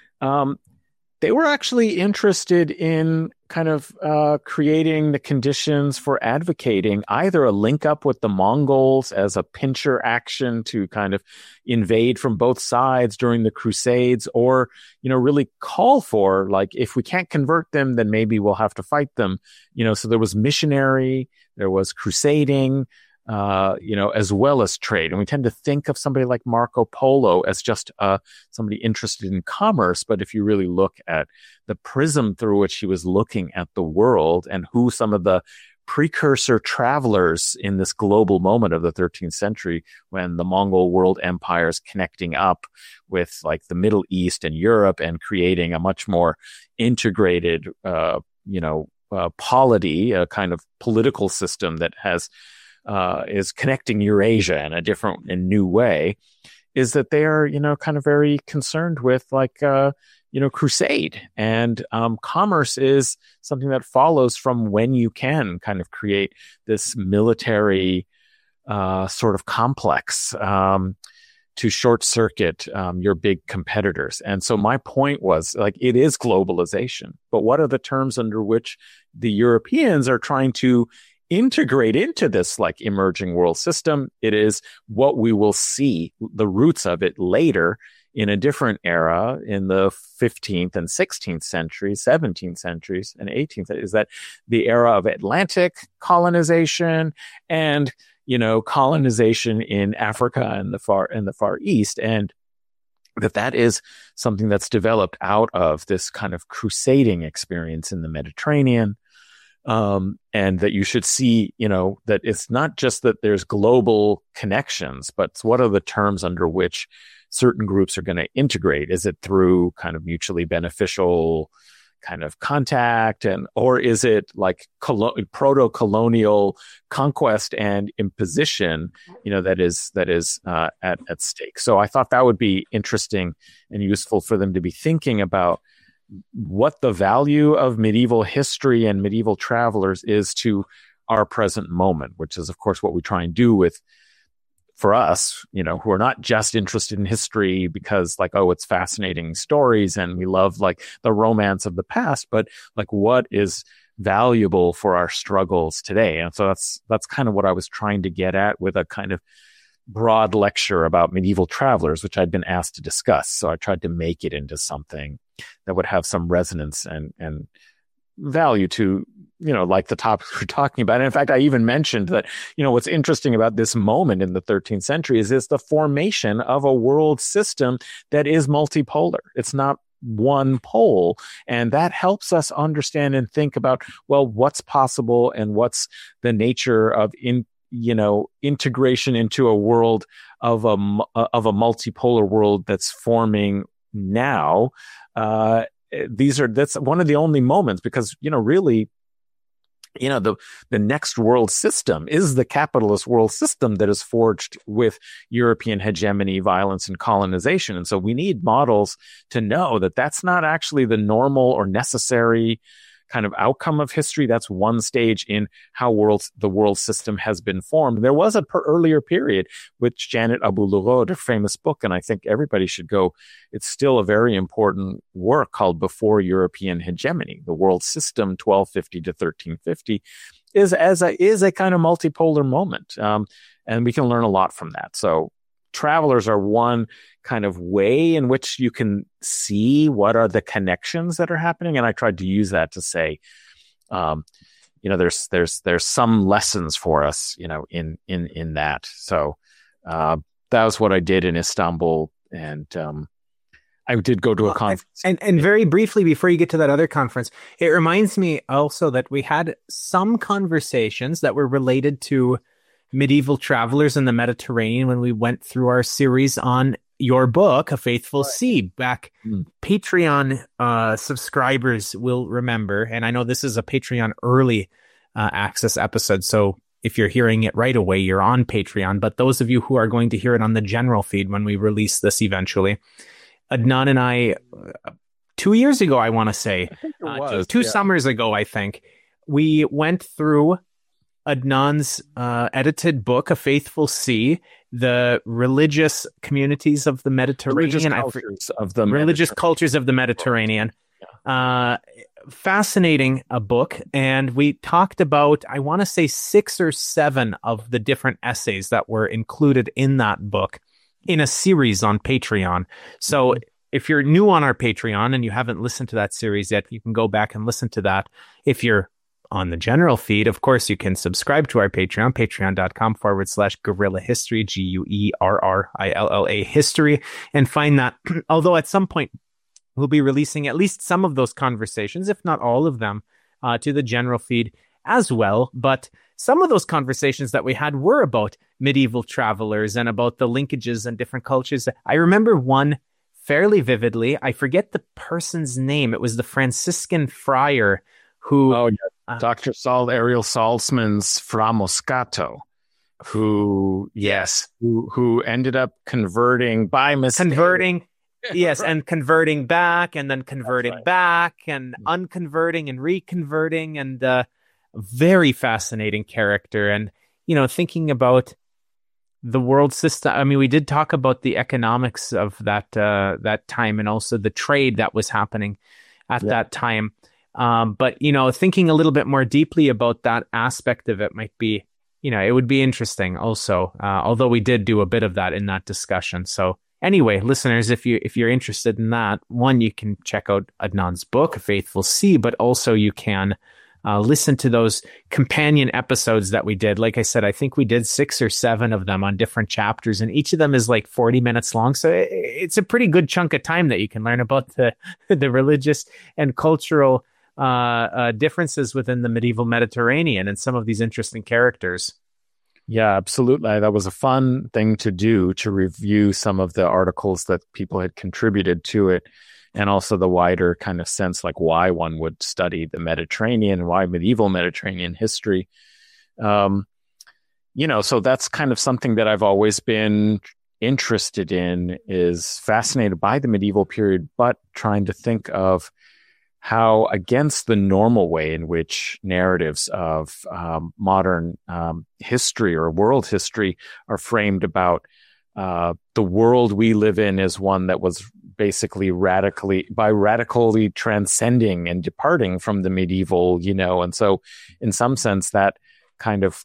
um, they were actually interested in kind of uh, creating the conditions for advocating either a link up with the Mongols as a pincher action to kind of invade from both sides during the Crusades, or, you know, really call for, like, if we can't convert them, then maybe we'll have to fight them. You know, so there was missionary, there was crusading, Uh, you know, as well as trade. And we tend to think of somebody like Marco Polo as just uh, somebody interested in commerce. But if you really look at the prism through which he was looking at the world, and who some of the precursor travelers in this global moment of the thirteenth century, when the Mongol world empire is connecting up with like the Middle East and Europe and creating a much more integrated, uh, you know, uh, polity, a kind of political system that has Uh, is connecting Eurasia in a different and new way, is that they are, you know, kind of very concerned with like, uh, you know, crusade. And um, commerce is something that follows from when you can kind of create this military uh, sort of complex um, to short circuit um, your big competitors. And so my point was, like, it is globalization, but what are the terms under which the Europeans are trying to integrate into this like emerging world system? It is what we will see the roots of it later in a different era in the fifteenth and sixteenth centuries, seventeenth centuries and eighteenth, is that the era of Atlantic colonization and, you know, colonization in Africa and the far and the Far East, and that that is something that's developed out of this kind of crusading experience in the Mediterranean. Um, and that you should see, you know, that it's not just that there's global connections, but what are the terms under which certain groups are going to integrate? Is it through kind of mutually beneficial kind of contact, and or is it like colo- proto-colonial conquest and imposition, you know, that is that is uh, at at stake? So I thought that would be interesting and useful for them to be thinking about what the value of medieval history and medieval travelers is to our present moment, which is, of course, what we try and do with, for us, you know, who are not just interested in history because, like, oh, it's fascinating stories and we love, like, the romance of the past, but, like, what is valuable for our struggles today? And so that's that's kind of what I was trying to get at with a kind of broad lecture about medieval travelers, which I'd been asked to discuss. So I tried to make it into something that would have some resonance and, and value to, you know, like the topics we're talking about. And in fact, I even mentioned that, you know, what's interesting about this moment in the thirteenth century is this the formation of a world system that is multipolar. It's not one pole. And that helps us understand and think about, well, what's possible and what's the nature of in, you know, integration into a world of a, of a multipolar world that's forming now. Uh, these are, that's one of the only moments, because, you know, really you know, the, the next world system is the capitalist world system that is forged with European hegemony, violence, and colonization. And so we need models to know that that's not actually the normal or necessary kind of outcome of history. That's one stage in how world, the world system has been formed. There was a per earlier period with Janet Abu-Lughod, a famous book, and I think everybody should go. It's still a very important work called Before European Hegemony. The world system, twelve fifty to thirteen fifty, is as a, is a kind of multipolar moment. Um, and we can learn a lot from that. So travelers are one kind of way in which you can see what are the connections that are happening. And I tried to use that to say, um, you know, there's, there's, there's some lessons for us, you know, in, in, in that. So, uh, that was what I did in Istanbul. And, um, I did go to a conference. And, and very briefly, before you get to that other conference, it reminds me also that we had some conversations that were related to medieval travelers in the Mediterranean when we went through our series on your book, A Faithful Sea. Back, mm. Patreon uh, subscribers will remember, and I know this is a Patreon early uh, access episode, so if you're hearing it right away, you're on Patreon, but those of you who are going to hear it on the general feed when we release this eventually, Adnan and I, uh, two years ago, I want to say, uh, was, two yeah. summers ago, I think, we went through Adnan's uh, edited book, A Faithful Sea, the religious communities of the Mediterranean. Religious cultures of the Religious cultures of the Mediterranean. Yeah. Uh, fascinating a book. And we talked about, I want to say, six or seven of the different essays that were included in that book in a series on Patreon. So mm-hmm. if you're new on our Patreon and you haven't listened to that series yet, you can go back and listen to that. If you're on the general feed, of course, you can subscribe to our Patreon, patreon.com forward slash guerrilla history, G U E R R I L L A history, and find that, although at some point we'll be releasing at least some of those conversations, if not all of them, uh, to the general feed as well. But some of those conversations that we had were about medieval travelers and about the linkages and different cultures. I remember one fairly vividly. I forget the person's name. It was the Franciscan friar who... Oh, yeah. Uh, Doctor Saul Ariel Salzman's Fra Moscato, who, yes, who, who ended up converting by mistake. Converting, yes, right. and converting back, and then converting right. back, and unconverting and reconverting, and uh, very fascinating character. And, you know, thinking about the world system, I mean, we did talk about the economics of that uh, that time, and also the trade that was happening at yeah. that time. Um, but, you know, thinking a little bit more deeply about that aspect of it might be, you know, it would be interesting also, uh, although we did do a bit of that in that discussion. So anyway, listeners, if you, if you're interested in that, one, you can check out Adnan's book, A Faithful Sea, but also you can uh, listen to those companion episodes that we did. Like I said, I think we did six or seven of them on different chapters, and each of them is like forty minutes long. So it, it's a pretty good chunk of time that you can learn about the, the religious and cultural Uh, uh, differences within the medieval Mediterranean and some of these interesting characters. Yeah, absolutely. That was a fun thing to do, to review some of the articles that people had contributed to it, and also the wider kind of sense, like why one would study the Mediterranean, why medieval Mediterranean history. Um, you know, so that's kind of something that I've always been interested in, is fascinated by the medieval period, but trying to think of how, against the normal way in which narratives of um, modern um, history or world history are framed about uh, the world we live in, is one that was basically radically, by radically transcending and departing from the medieval, you know, and so in some sense that kind of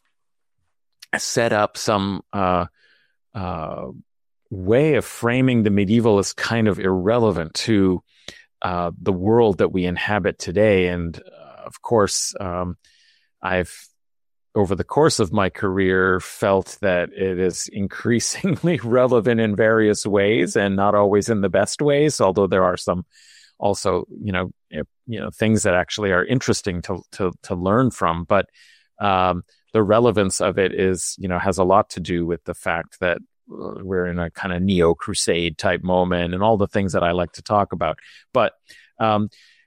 set up some uh, uh, way of framing the medieval as kind of irrelevant to Uh, the world that we inhabit today. And uh, of course, um, I've, over the course of my career, felt that it is increasingly relevant in various ways, and not always in the best ways, although there are some also, you know, you know, things that actually are interesting to, to, to learn from. But um, the relevance of it is, you know, has a lot to do with the fact that we're in a kind of neo-crusade type moment and all the things that I like to talk about. But um,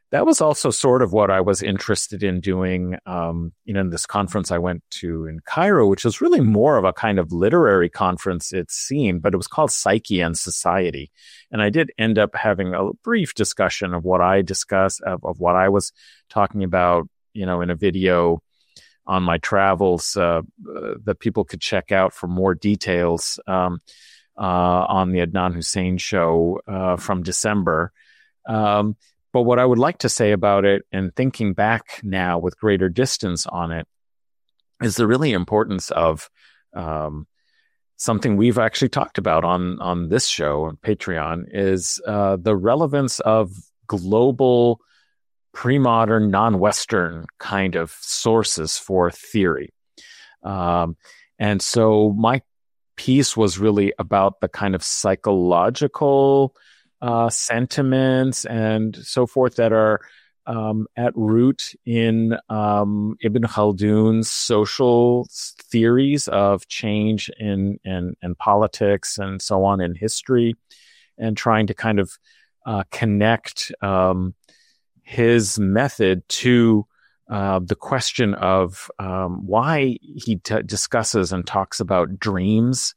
that was also sort of what I was interested in doing, um, you know, in this conference I went to in Cairo, which was really more of a kind of literary conference, it seemed, but it was called Psyche and Society. And I did end up having a brief discussion of what I discussed, of, of what I was talking about, you know, in a video on my travels uh, uh, that people could check out for more details um, uh, on the Adnan Hussein show uh, from December. Um, But what I would like to say about it, and thinking back now with greater distance on it, is the really importance of um, something we've actually talked about on, on this show on Patreon, is uh, the relevance of global, pre-modern, non-Western kind of sources for theory. Um, and so my piece was really about the kind of psychological Uh, sentiments and so forth that are um, at root in um, Ibn Khaldun's social theories of change in, in, in politics and so on in history, and trying to kind of uh, connect um, his method to uh, the question of um, why he t- discusses and talks about dreams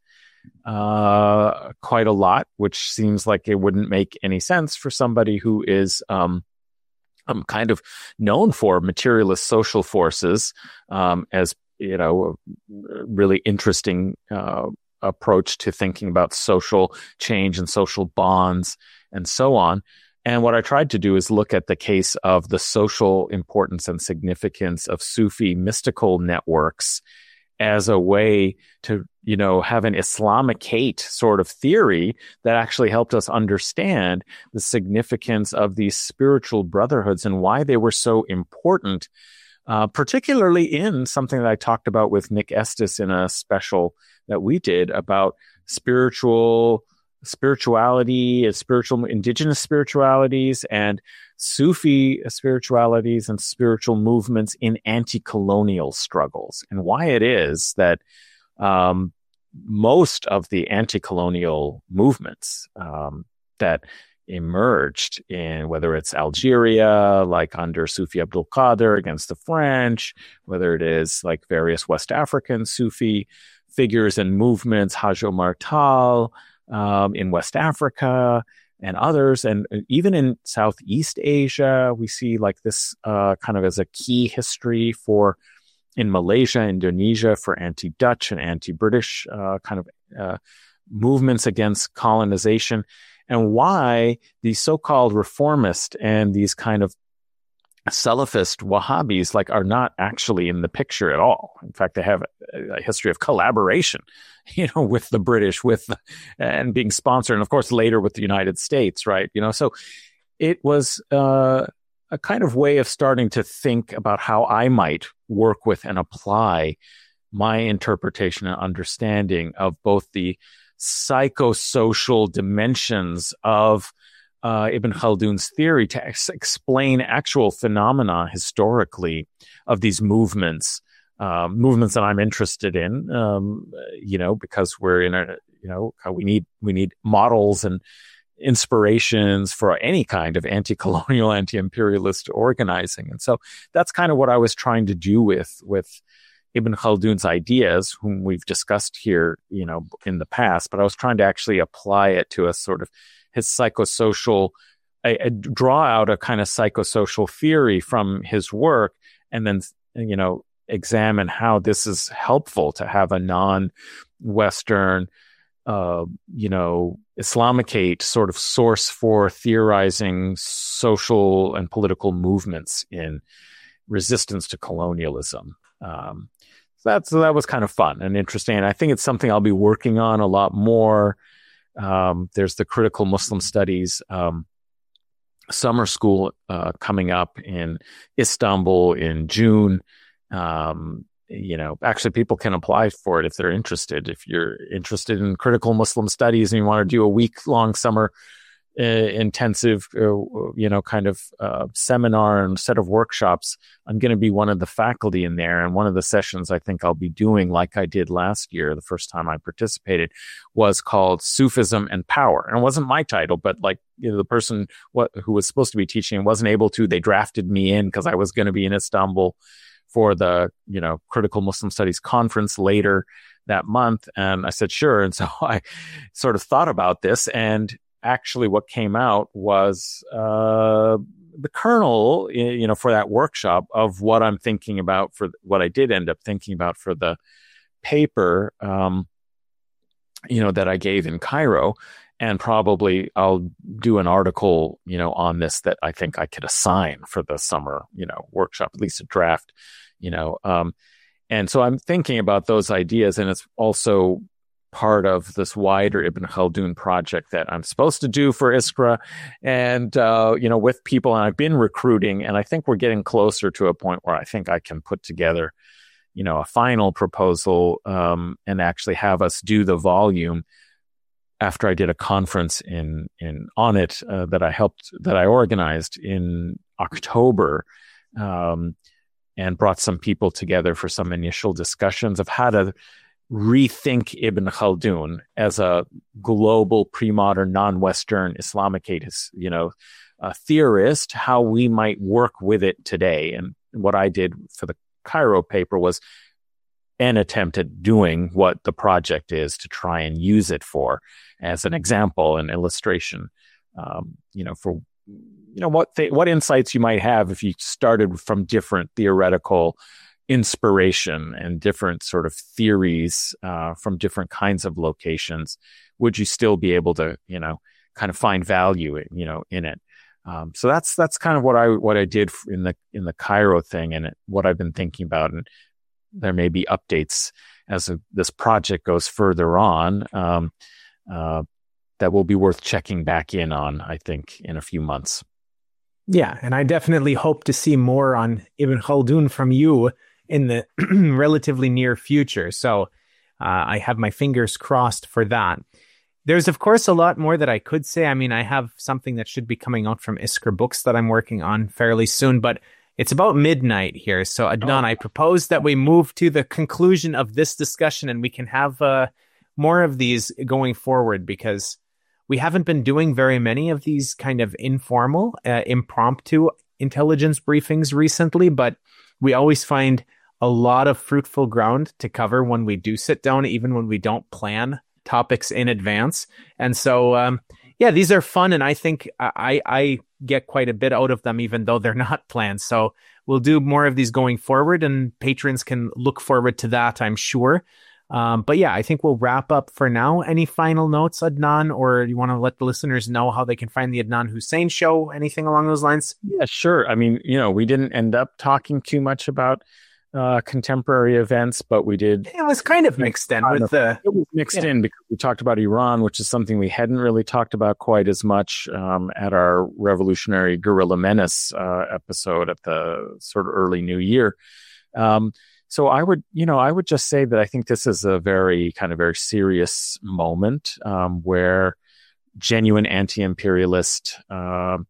uh quite a lot, which seems like it wouldn't make any sense for somebody who is um, um kind of known for materialist social forces um as, you know, a really interesting uh approach to thinking about social change and social bonds and so on. And what I tried to do is look at the case of the social importance and significance of Sufi mystical networks as a way to, you know, have an Islamicate sort of theory that actually helped us understand the significance of these spiritual brotherhoods and why they were so important, uh, particularly in something that I talked about with Nick Estes in a special that we did about spiritual spirituality and spiritual indigenous spiritualities and Sufi spiritualities and spiritual movements in anti-colonial struggles, and why it is that um, most of the anti-colonial movements um, that emerged in, whether it's Algeria, like under Sufi Abdul Qadir against the French, whether it is like various West African Sufi figures and movements, Hajj Omar Tal, Um, in West Africa and others, and even in Southeast Asia, we see like this uh, kind of as a key history for in Malaysia, Indonesia, for anti-Dutch and anti-British uh, kind of uh, movements against colonization, and why these so-called reformist and these kind of Salafist Wahhabis like are not actually in the picture at all. In fact, they have a, a history of collaboration, you know, with the British, with the, and being sponsored, and of course later with the United States, right? You know, so it was uh, a kind of way of starting to think about how I might work with and apply my interpretation and understanding of both the psychosocial dimensions of Uh, Ibn Khaldun's theory to ex- explain actual phenomena historically of these movements, uh, movements that I'm interested in, um, you know, because we're in a, you know, we need, we need models and inspirations for any kind of anti-colonial, anti-imperialist organizing. And so that's kind of what I was trying to do with, with Ibn Khaldun's ideas, whom we've discussed here, you know, in the past, but I was trying to actually apply it to a sort of his psychosocial, I, I draw out a kind of psychosocial theory from his work, and then, you know, examine how this is helpful to have a non-Western, uh, you know, Islamicate sort of source for theorizing social and political movements in resistance to colonialism. Um, so that's, so that was kind of fun and interesting. And I think it's something I'll be working on a lot more. Um, there's the Critical Muslim Studies um, summer school uh, coming up in Istanbul in June. Um, you know, actually, people can apply for it if they're interested. If you're interested in critical Muslim studies and you want to do a week-long summer uh, intensive, uh, you know, kind of uh, seminar and set of workshops. I'm going to be one of the faculty in there. And one of the sessions I think I'll be doing, like I did last year, the first time I participated, was called Sufism and Power. And it wasn't my title, but like, you know, the person what, who was supposed to be teaching wasn't able to. They drafted me in because I was going to be in Istanbul for the, you know, Critical Muslim Studies conference later that month. And I said, sure. And so I sort of thought about this, and actually what came out was uh, the kernel, you know, for that workshop of what I'm thinking about for what I did end up thinking about for the paper, um, you know, that I gave in Cairo. And probably I'll do an article, you know, on this that I think I could assign for the summer, you know, workshop, at least a draft, you know. Um, and so I'm thinking about those ideas, and it's also part of this wider Ibn Khaldun project that I'm supposed to do for Iskra, and, uh, you know, with people, and I've been recruiting, and I think we're getting closer to a point where I think I can put together, you know, a final proposal, um, and actually have us do the volume after I did a conference in, in on it, uh, that I helped, that I organized in October, um, and brought some people together for some initial discussions of how to rethink Ibn Khaldun as a global, pre-modern, non-Western Islamic, you know, uh, theorist, how we might work with it today. And what I did for the Cairo paper was an attempt at doing what the project is to try and use it for as an example and illustration, um, you know, for, you know, what th- what insights you might have if you started from different theoretical inspiration and different sort of theories uh, from different kinds of locations. Would you still be able to, you know, kind of find value, you know, in it? Um, so that's that's kind of what I what I did in the in the Cairo thing, and it, what I've been thinking about. And there may be updates as a, this project goes further on, um, uh, that will be worth checking back in on, I think, in a few months. Yeah, and I definitely hope to see more on Ibn Khaldun from you in the relatively near future. So uh, I have my fingers crossed for that. There's, of course, a lot more that I could say. I mean, I have something that should be coming out from Iskra Books that I'm working on fairly soon, but it's about midnight here. So, Adnan, oh. I propose that we move to the conclusion of this discussion, and we can have uh, more of these going forward, because we haven't been doing very many of these kind of informal, uh, impromptu intelligence briefings recently, but we always find a lot of fruitful ground to cover when we do sit down, even when we don't plan topics in advance. And so, um, yeah, these are fun, and I think I, I get quite a bit out of them, even though they're not planned. So we'll do more of these going forward, and patrons can look forward to that, I'm sure. Um, but yeah, I think we'll wrap up for now. Any final notes, Adnan, or you want to let the listeners know how they can find the Adnan Hussein Show? Anything along those lines? Yeah, sure. I mean, you know, we didn't end up talking too much about uh, contemporary events, but we did. It was kind of mixed in with the. It was mixed yeah. in because we talked about Iran, which is something we hadn't really talked about quite as much um, at our Revolutionary Guerrilla Menace uh, episode at the sort of early New Year. Um, So I would, you know, I would just say that I think this is a very kind of very serious moment um, where genuine anti-imperialist uh,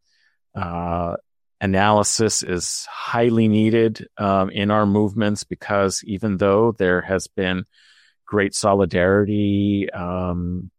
uh, analysis is highly needed um, in our movements, because even though there has been great solidarity um,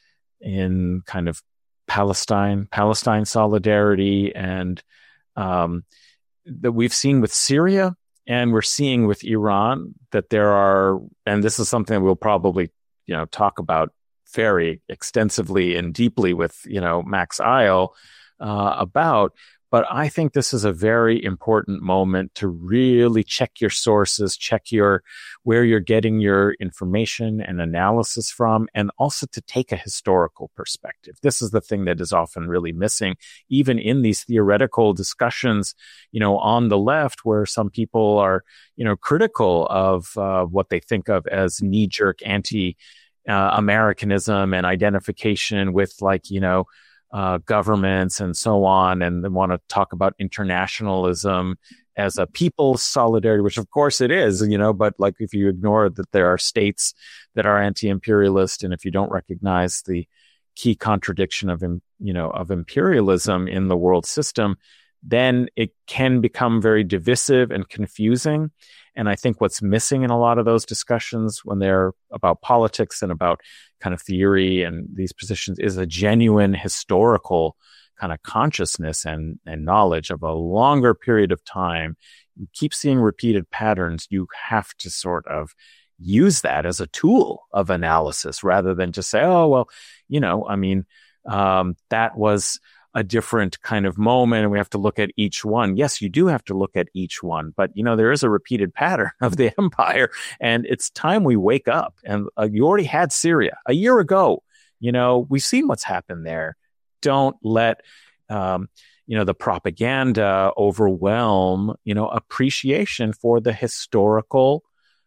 in kind of Palestine, Palestine solidarity, and um, that we've seen with Syria, and we're seeing with Iran, that there are, and this is something we'll probably, you know, talk about very extensively and deeply with, you know, Max Eil uh, about. But I think this is a very important moment to really check your sources, check your where you're getting your information and analysis from, and also to take a historical perspective. This is the thing that is often really missing, even in these theoretical discussions, you know, on the left, where some people are, you know, critical of uh, what they think of as knee-jerk anti-Americanism uh, and identification with, like, you know, Uh, governments and so on, and they want to talk about internationalism as a people's solidarity, which of course it is, you know, but like if you ignore that there are states that are anti-imperialist, and if you don't recognize the key contradiction of, you know, of imperialism in the world system, then it can become very divisive and confusing. And I think what's missing in a lot of those discussions when they're about politics and about kind of theory and these positions is a genuine historical kind of consciousness and, and knowledge of a longer period of time. You keep seeing repeated patterns. You have to sort of use that as a tool of analysis rather than just say, oh, well, you know, I mean, um, that was a different kind of moment and we have to look at each one. Yes, you do have to look at each one, but you know, there is a repeated pattern of the empire and it's time we wake up. And uh, you already had Syria a year ago. You know, we've seen what's happened there. Don't let, um, you know, the propaganda overwhelm, you know, appreciation for the historical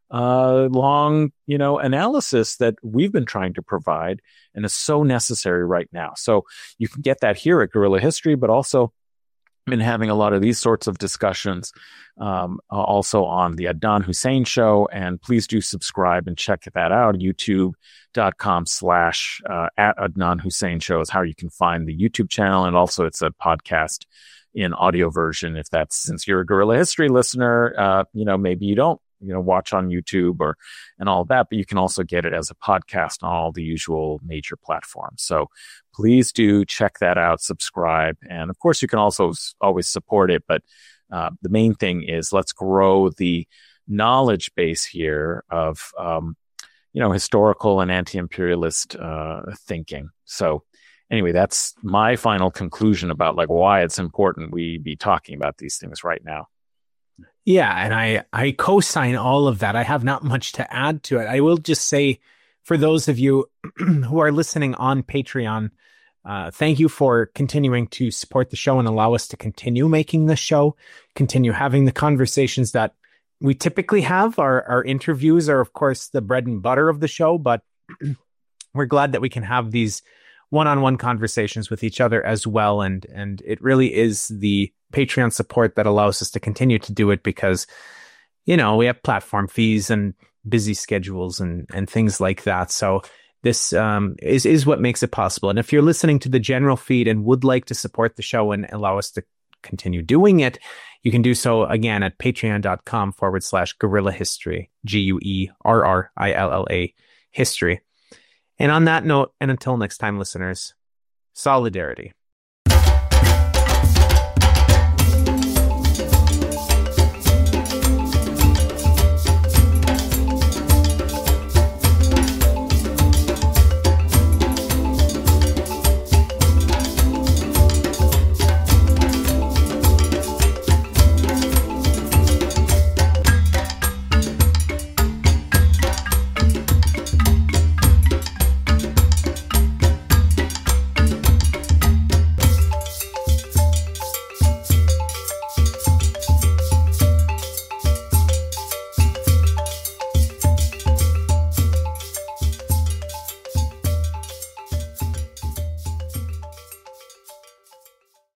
uh, long, you know, analysis that we've been trying to provide and is so necessary right now. So you can get that here at Guerrilla History, but also been having a lot of these sorts of discussions um, also on the Adnan Hussein Show. And please do subscribe and check that out. YouTube.com slash uh, at Adnan Hussein Show is how you can find the YouTube channel. And also it's a podcast in audio version. If that's, since you're a Guerrilla History listener, uh, you know, maybe you don't, you know, watch on YouTube or, and all of that, but you can also get it as a podcast on all the usual major platforms. So please do check that out, subscribe. And of course, you can also always support it. But uh, the main thing is let's grow the knowledge base here of, um, you know, historical and anti-imperialist uh, thinking. So anyway, that's my final conclusion about like why it's important we be talking about these things right now. Yeah, and I, I co-sign all of that. I have not much to add to it. I will just say, for those of you who are listening on Patreon, uh, thank you for continuing to support the show and allow us to continue making the show, continue having the conversations that we typically have. Our, our interviews are, of course, the bread and butter of the show, but we're glad that we can have these one-on-one conversations with each other as well. And, and it really is the Patreon support that allows us to continue to do it because, you know, we have platform fees and busy schedules and, and things like that. So this um, is, is what makes it possible. And if you're listening to the general feed and would like to support the show and allow us to continue doing it, you can do so again at patreon.com forward slash guerrilla history, G U E R R I L L A history. And on that note, and until next time, listeners, solidarity.